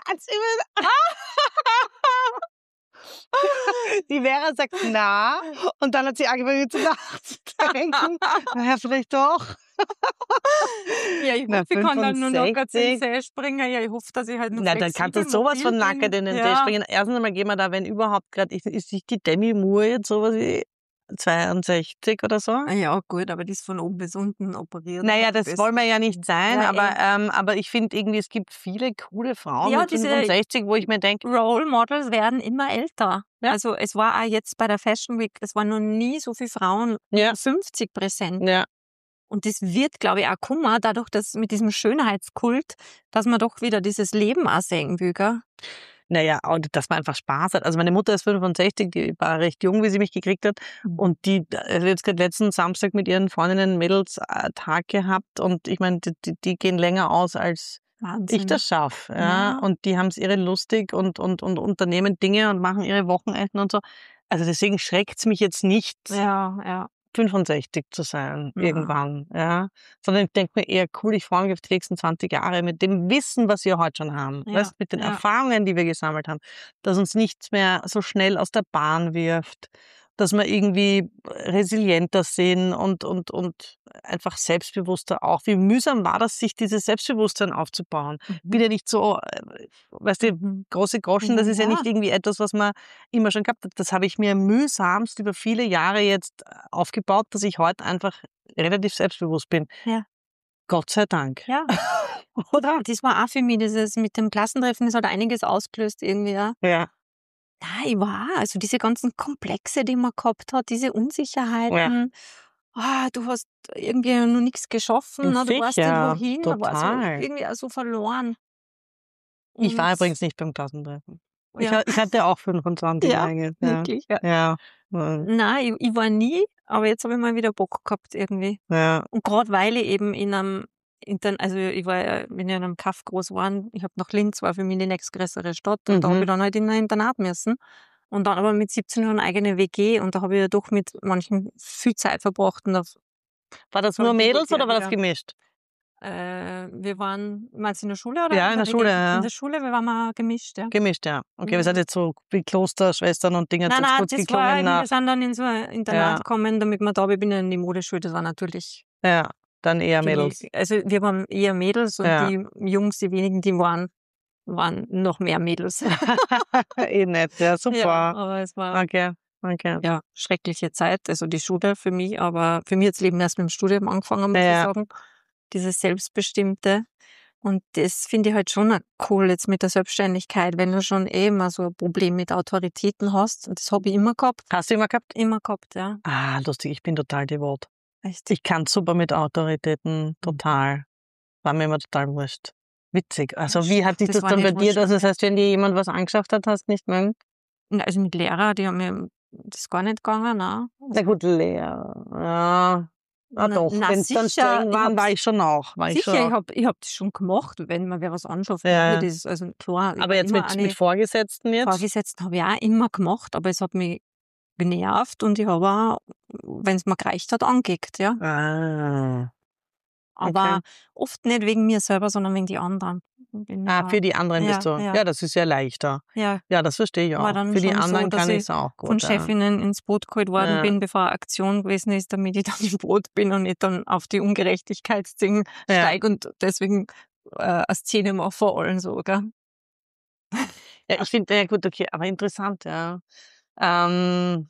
die Vera sagt na und dann hat sie angefangen zu nachzudenken. Naja, vielleicht doch. ja, ich hoffe, ich kann dann nur noch ganz in den See springen. Ja, ich hoffe, dass ich halt noch Na, dann kannst du sowas von nackert in den See springen. Erstens einmal gehen wir da, wenn überhaupt gerade, ist nicht die Demi Moore jetzt sowas wie 62 oder so? Ja, gut, aber die ist von oben bis unten operiert. Naja, das wollen wir ja nicht sein, Ja, aber ich finde irgendwie, es gibt viele coole Frauen Ja, mit diese 65, wo ich mir denke, Role Models werden immer älter. Ja. Also es war auch jetzt bei der Fashion Week, es waren noch nie so viele Frauen Ja. 50 präsent. ja, Und das wird, glaube ich, auch kommen, dadurch, dass mit diesem Schönheitskult, dass man doch wieder dieses Leben auch sehen will, gell? naja, und dass man einfach Spaß hat. Also meine Mutter ist 65, die war recht jung, wie sie mich gekriegt hat. Und die hat jetzt gerade letzten Samstag mit ihren Freundinnen Mädels Tag gehabt. Und ich meine, die gehen länger aus, als Wahnsinn. ich das schaffe. Ja. Ja. Und die haben es irre lustig und unternehmen Dinge und machen ihre Wochenenden und so. Also deswegen schreckt es mich jetzt nicht, Ja. 65 zu sein, Ja. irgendwann. Ja. Sondern ich denke mir eher, cool, ich freue mich auf die nächsten 20 Jahre mit dem Wissen, was wir heute schon haben. Ja, Weißt, mit den ja. Erfahrungen, die wir gesammelt haben. Dass uns nichts mehr so schnell aus der Bahn wirft. dass wir irgendwie resilienter sind und einfach selbstbewusster auch. Wie mühsam war das, sich dieses Selbstbewusstsein aufzubauen? Bin ja nicht so, weißt du, große Groschen, das ist ja nicht irgendwie etwas, was man immer schon gehabt hat. Das habe ich mir mühsamst über viele Jahre jetzt aufgebaut, dass ich heute einfach relativ selbstbewusst bin. Ja. Gott sei Dank. Ja. Oder? Das war auch für mich, dieses mit dem Klassentreffen, das hat einiges ausgelöst irgendwie, ja. Ja. Nein, ich war auch, also diese ganzen Komplexe, die man gehabt hat, diese Unsicherheiten. Du hast irgendwie noch nichts geschaffen, du weißt nicht wohin, du warst irgendwie auch so verloren. Ich war übrigens nicht beim Klassentreffen. Ja. Ich hatte auch 25 Ja, eigentlich. wirklich, ja. Ja. Nein, ich war nie, aber jetzt habe ich mal wieder Bock gehabt irgendwie. Ja. Und gerade weil ich eben in einem also ich war ja, bin ja in einem Kaff groß geworden, ich habe nach Linz, war für mich die nächstgrößere Stadt und da habe ich dann halt in ein Internat müssen. Und dann aber mit 17 Jahren eine eigene WG und da habe ich ja doch mit manchen viel Zeit verbracht. Und war das nur Mädels oder war das gemischt? Wir waren, meinst du in der Schule? Oder ja, in der Schule, ja. In der Schule, wir waren mal gemischt, ja. Gemischt, ja. Okay, wir sind jetzt so wie Klosterschwestern und Dinge. Nein, das war, wir sind dann in so ein Internat gekommen, damit wir da, ich bin ja in die Modeschule, das war natürlich... Ja, dann eher Mädels. Also wir waren eher Mädels und die Jungs, die wenigen, die waren noch mehr Mädels. Nett, ja, super. Ja, aber es war ja schreckliche Zeit, also die Schule für mich, aber für mich hat das Leben erst mit dem Studium angefangen, muss ich sagen. Dieses Selbstbestimmte. Und das finde ich halt schon cool jetzt mit der Selbstständigkeit, wenn du schon mal so ein Problem mit Autoritäten hast. Und das habe ich immer gehabt. Hast du immer gehabt? Immer gehabt, ja. Ah, lustig, ich bin total devot. Echt? Ich kann super mit Autoritäten, total. War mir immer total wurscht. Witzig. Also wie hat sich das dann bei dir, das heißt, wenn dir jemand was angeschafft hat, hast du nicht mögen? Also mit Lehrer, die haben mir das gar nicht gegangen, ne? Na gut, Lehrer, ja. Doch, wenn es dann streng waren, war ich schon auch. Ich hab das schon gemacht, wenn man wer was anschafft. Ja. Das, also klar. Aber jetzt mit Vorgesetzten jetzt? Vorgesetzten habe ich auch immer gemacht, aber es hat mich genervt und ich habe auch, wenn es mir gereicht hat, angeeckt, ja. Ah. Aber oft nicht wegen mir selber, sondern wegen die anderen. Für die anderen bist du. Ja, das ist ja leichter. Ja, das verstehe ich auch. Für die anderen kann ich es auch gut. Von Chefinnen ins Boot geholt worden bin, bevor eine Aktion gewesen ist, damit ich dann im Boot bin und nicht dann auf die Ungerechtigkeitsding steige und deswegen eine Szene mache vor allen so, gell? Ja, ich finde, ja gut, okay, aber interessant, ja. Also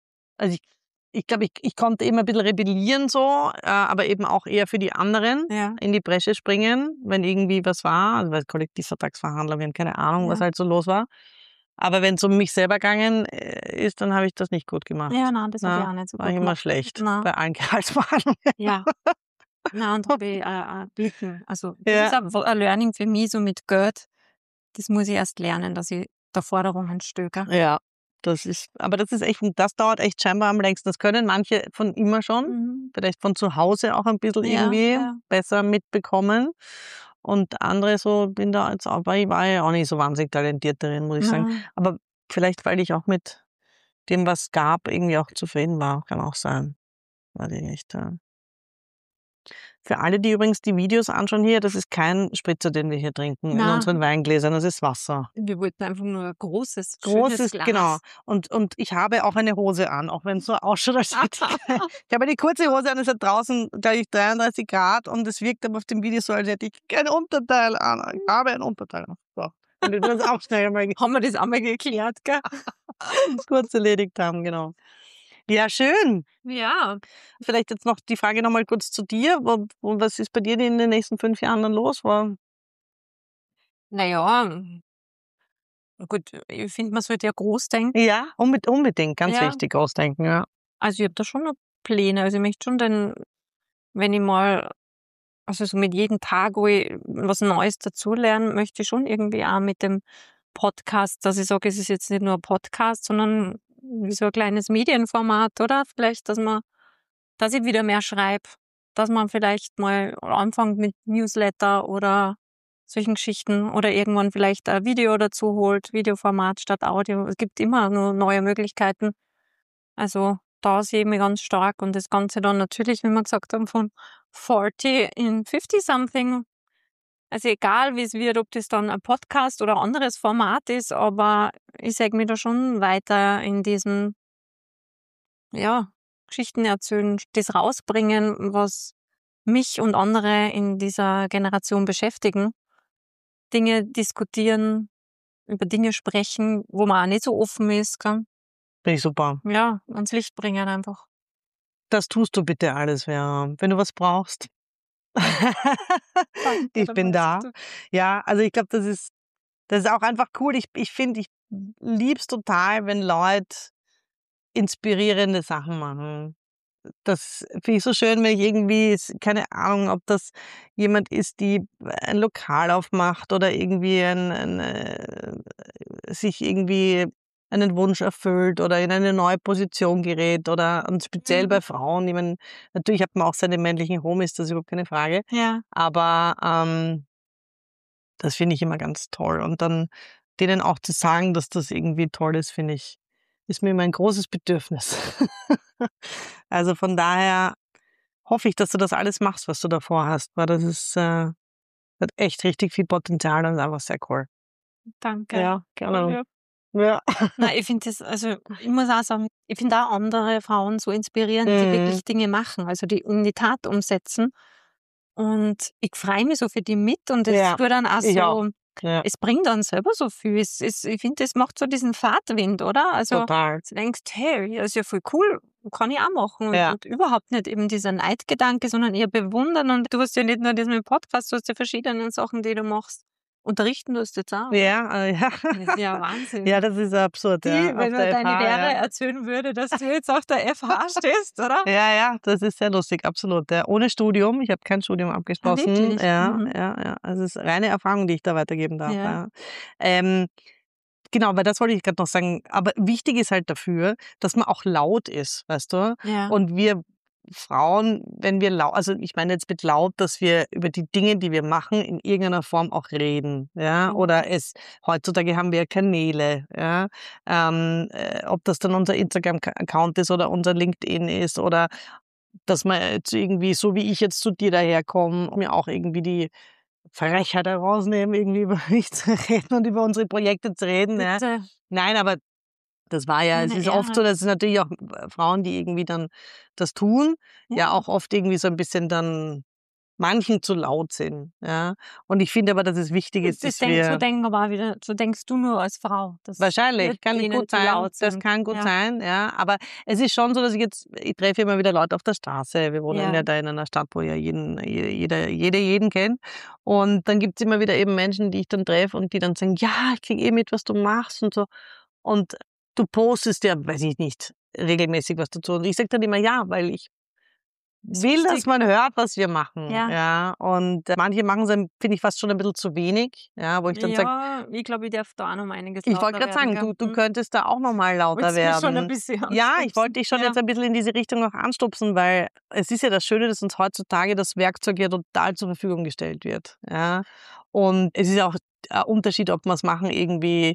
ich glaube, ich konnte immer ein bisschen rebellieren so, aber eben auch eher für die anderen in die Bresche springen, wenn irgendwie was war, also weil Kollektivvertragsverhandlungen, keine Ahnung, was halt so los war. Aber wenn es um mich selber gegangen ist, dann habe ich das nicht gut gemacht. Ja, nein, das habe ich auch nicht so gut gemacht. War immer schlecht bei allen Gehaltsverhandlungen. Ja. Nein, und habe ich Glück. Also das ist ein Learning für mich, so mit Geld. Das muss ich erst lernen, dass ich der Forderungen stöge. Ja. Das ist echt, das dauert echt scheinbar am längsten. Das können manche von immer schon, vielleicht von zu Hause auch ein bisschen irgendwie besser mitbekommen. Und andere so, ich war ja auch nicht so wahnsinnig talentiert darin, muss ich sagen. Aber vielleicht, weil ich auch mit dem, was es gab, irgendwie auch zufrieden war, kann auch sein. Weiß ich nicht. Für alle, die übrigens die Videos anschauen hier, das ist kein Spritzer, den wir hier trinken in unseren Weingläsern, das ist Wasser. Wir wollten einfach nur ein großes Glas. Genau. Und ich habe auch eine Hose an, auch wenn es so ausschaut, als hätte ich habe eine kurze Hose an, es hat draußen, glaube ich, 33 Grad und es wirkt aber auf dem Video so, als hätte ich kein Unterteil an. Ich habe ein Unterteil an. So. Und wir das auch schnell mal haben wir das einmal geklärt, gell? kurz erledigt haben, genau. Ja, schön. Ja. Vielleicht jetzt noch die Frage nochmal kurz zu dir. Was ist bei dir in den nächsten 5 Jahren dann los? Naja, gut, ich finde, man sollte ja groß denken. Ja, unbedingt, ganz wichtig, groß denken, ja. Also ich habe da schon noch Pläne. Also ich möchte schon wenn ich mal, also so mit jedem Tag, wo ich was Neues dazulerne, möchte ich schon irgendwie auch mit dem Podcast, dass ich sage, es ist jetzt nicht nur ein Podcast, sondern wie so ein kleines Medienformat, oder? Vielleicht, dass ich wieder mehr schreibe, dass man vielleicht mal anfängt mit Newsletter oder solchen Geschichten oder irgendwann vielleicht ein Video dazu holt, Videoformat statt Audio. Es gibt immer nur neue Möglichkeiten. Also da sehe ich mich ganz stark und das Ganze dann natürlich, wie wir gesagt haben, von 40 in 50-something. Also egal, wie es wird, ob das dann ein Podcast oder ein anderes Format ist, aber ich sehe mich da schon weiter in diesem Geschichten erzählen, das rausbringen, was mich und andere in dieser Generation beschäftigen. Dinge diskutieren, über Dinge sprechen, wo man auch nicht so offen ist. Gell? Finde ich super. Ja, ans Licht bringen einfach. Das tust du bitte alles, Vera. Wenn du was brauchst. Ich bin da. Ja, also ich glaube, das ist auch einfach cool. Ich finde, ich lieb's total, wenn Leute inspirierende Sachen machen. Das finde ich so schön, wenn ich irgendwie, keine Ahnung, ob das jemand ist, die ein Lokal aufmacht oder irgendwie sich irgendwie einen Wunsch erfüllt oder in eine neue Position gerät und speziell bei Frauen. Ich meine, natürlich hat man auch seine männlichen Homies, das ist überhaupt keine Frage. Ja. Aber das finde ich immer ganz toll. Und dann denen auch zu sagen, dass das irgendwie toll ist, finde ich, ist mir immer ein großes Bedürfnis. Also von daher hoffe ich, dass du das alles machst, was du davor hast, weil das ist, hat echt richtig viel Potenzial und ist einfach sehr cool. Danke. Ja, gerne. Ja. Nein, ich finde das, also ich muss auch sagen, ich finde auch andere Frauen so inspirierend, die wirklich Dinge machen, also die in die Tat umsetzen. Und ich freue mich so für die mit und es tut dann auch so, es bringt dann selber so viel. Ich finde, das macht so diesen Fahrtwind, oder? Also Total. du denkst, hey, das ist ja voll cool, kann ich auch machen. Und überhaupt nicht eben dieser Neidgedanke, sondern eher bewundern. Und du hast ja nicht nur das mit dem Podcast, du hast ja verschiedene Sachen, die du machst. Unterrichten du es jetzt auch. Ja. Das ist ja Wahnsinn. Ja, das ist absurd. Wenn man deine Lehre erzählen würde, dass du jetzt auf der FH stehst, oder? Ja, das ist sehr lustig, absolut. Ja, ohne Studium, ich habe kein Studium abgeschlossen. Ja. Also es ist reine Erfahrung, die ich da weitergeben darf. Ja. Genau, weil das wollte ich gerade noch sagen. Aber wichtig ist halt dafür, dass man auch laut ist, weißt du? Ja. Und wir Frauen, wenn wir laut, also ich meine jetzt mit laut, dass wir über die Dinge, die wir machen, in irgendeiner Form auch reden, ja, oder heutzutage haben wir Kanäle, ja, ob das dann unser Instagram-Account ist oder unser LinkedIn ist oder dass man jetzt irgendwie, so wie ich jetzt zu dir daherkomme, mir auch irgendwie die Frechheit herausnehmen, irgendwie über mich zu reden und über unsere Projekte zu reden, ja. Nein, aber das war ja, es ist oft so, dass es natürlich auch Frauen, die irgendwie dann das tun, ja auch oft irgendwie so ein bisschen dann manchen zu laut sind, ja. Und ich finde aber, dass es wichtig ist, dass wir... So denken aber auch wieder, so denkst du nur als Frau. Wahrscheinlich, kann gut sein, das kann gut sein, ja. Aber es ist schon so, dass ich treffe immer wieder Leute auf der Straße. Wir wohnen ja da in einer Stadt, wo ja jeder jeden kennt. Und dann gibt es immer wieder eben Menschen, die ich dann treffe und die dann sagen, ja, ich kriege mit, was du machst und so. Und du postest ja, weiß ich nicht, regelmäßig was dazu. Und ich sage dann immer ja, weil ich will, dass man hört, was wir machen. Ja. Und manche machen es, finde ich, fast schon ein bisschen zu wenig. Ja, wo ich dann sage... Ja, ich glaube, ich darf da auch noch mal einiges lauter werden. Ich wollte gerade sagen, du könntest da auch noch mal lauter werden. Schon ein bisschen ja, ich wollte dich schon jetzt ein bisschen in diese Richtung auch anstupsen, weil es ist ja das Schöne, dass uns heutzutage das Werkzeug ja total zur Verfügung gestellt wird. Ja. Und es ist ja auch ein Unterschied, ob wir es machen irgendwie...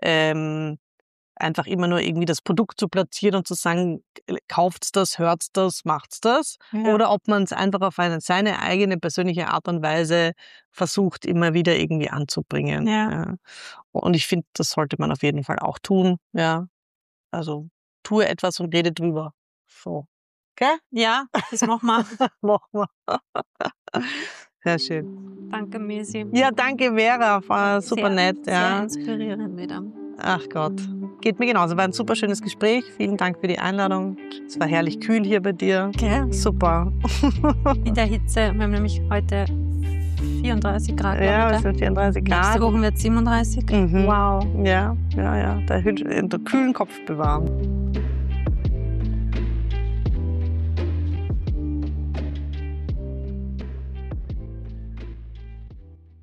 einfach immer nur irgendwie das Produkt zu platzieren und zu sagen, kauft's das, hört's das, macht's das. Ja. Oder ob man es einfach auf seine eigene persönliche Art und Weise versucht, immer wieder irgendwie anzubringen. Ja. Und ich finde, das sollte man auf jeden Fall auch tun. Ja. Also tue etwas und rede drüber. So. Okay? Ja, das machen wir. Machen wir. Sehr schön. Danke, Mesi. Ja, danke, Vera. War super nett. Sehr inspirierend wieder. Ach Gott. Geht mir genauso. War ein super schönes Gespräch. Vielen Dank für die Einladung. Es war herrlich kühl hier bei dir. Okay. Super. In der Hitze. Wir haben nämlich heute 34 Grad. Ja, es sind 34 Grad. Nächste Woche wird es 37. Mhm. Wow. Ja. Der kühlen Kopf bewahren.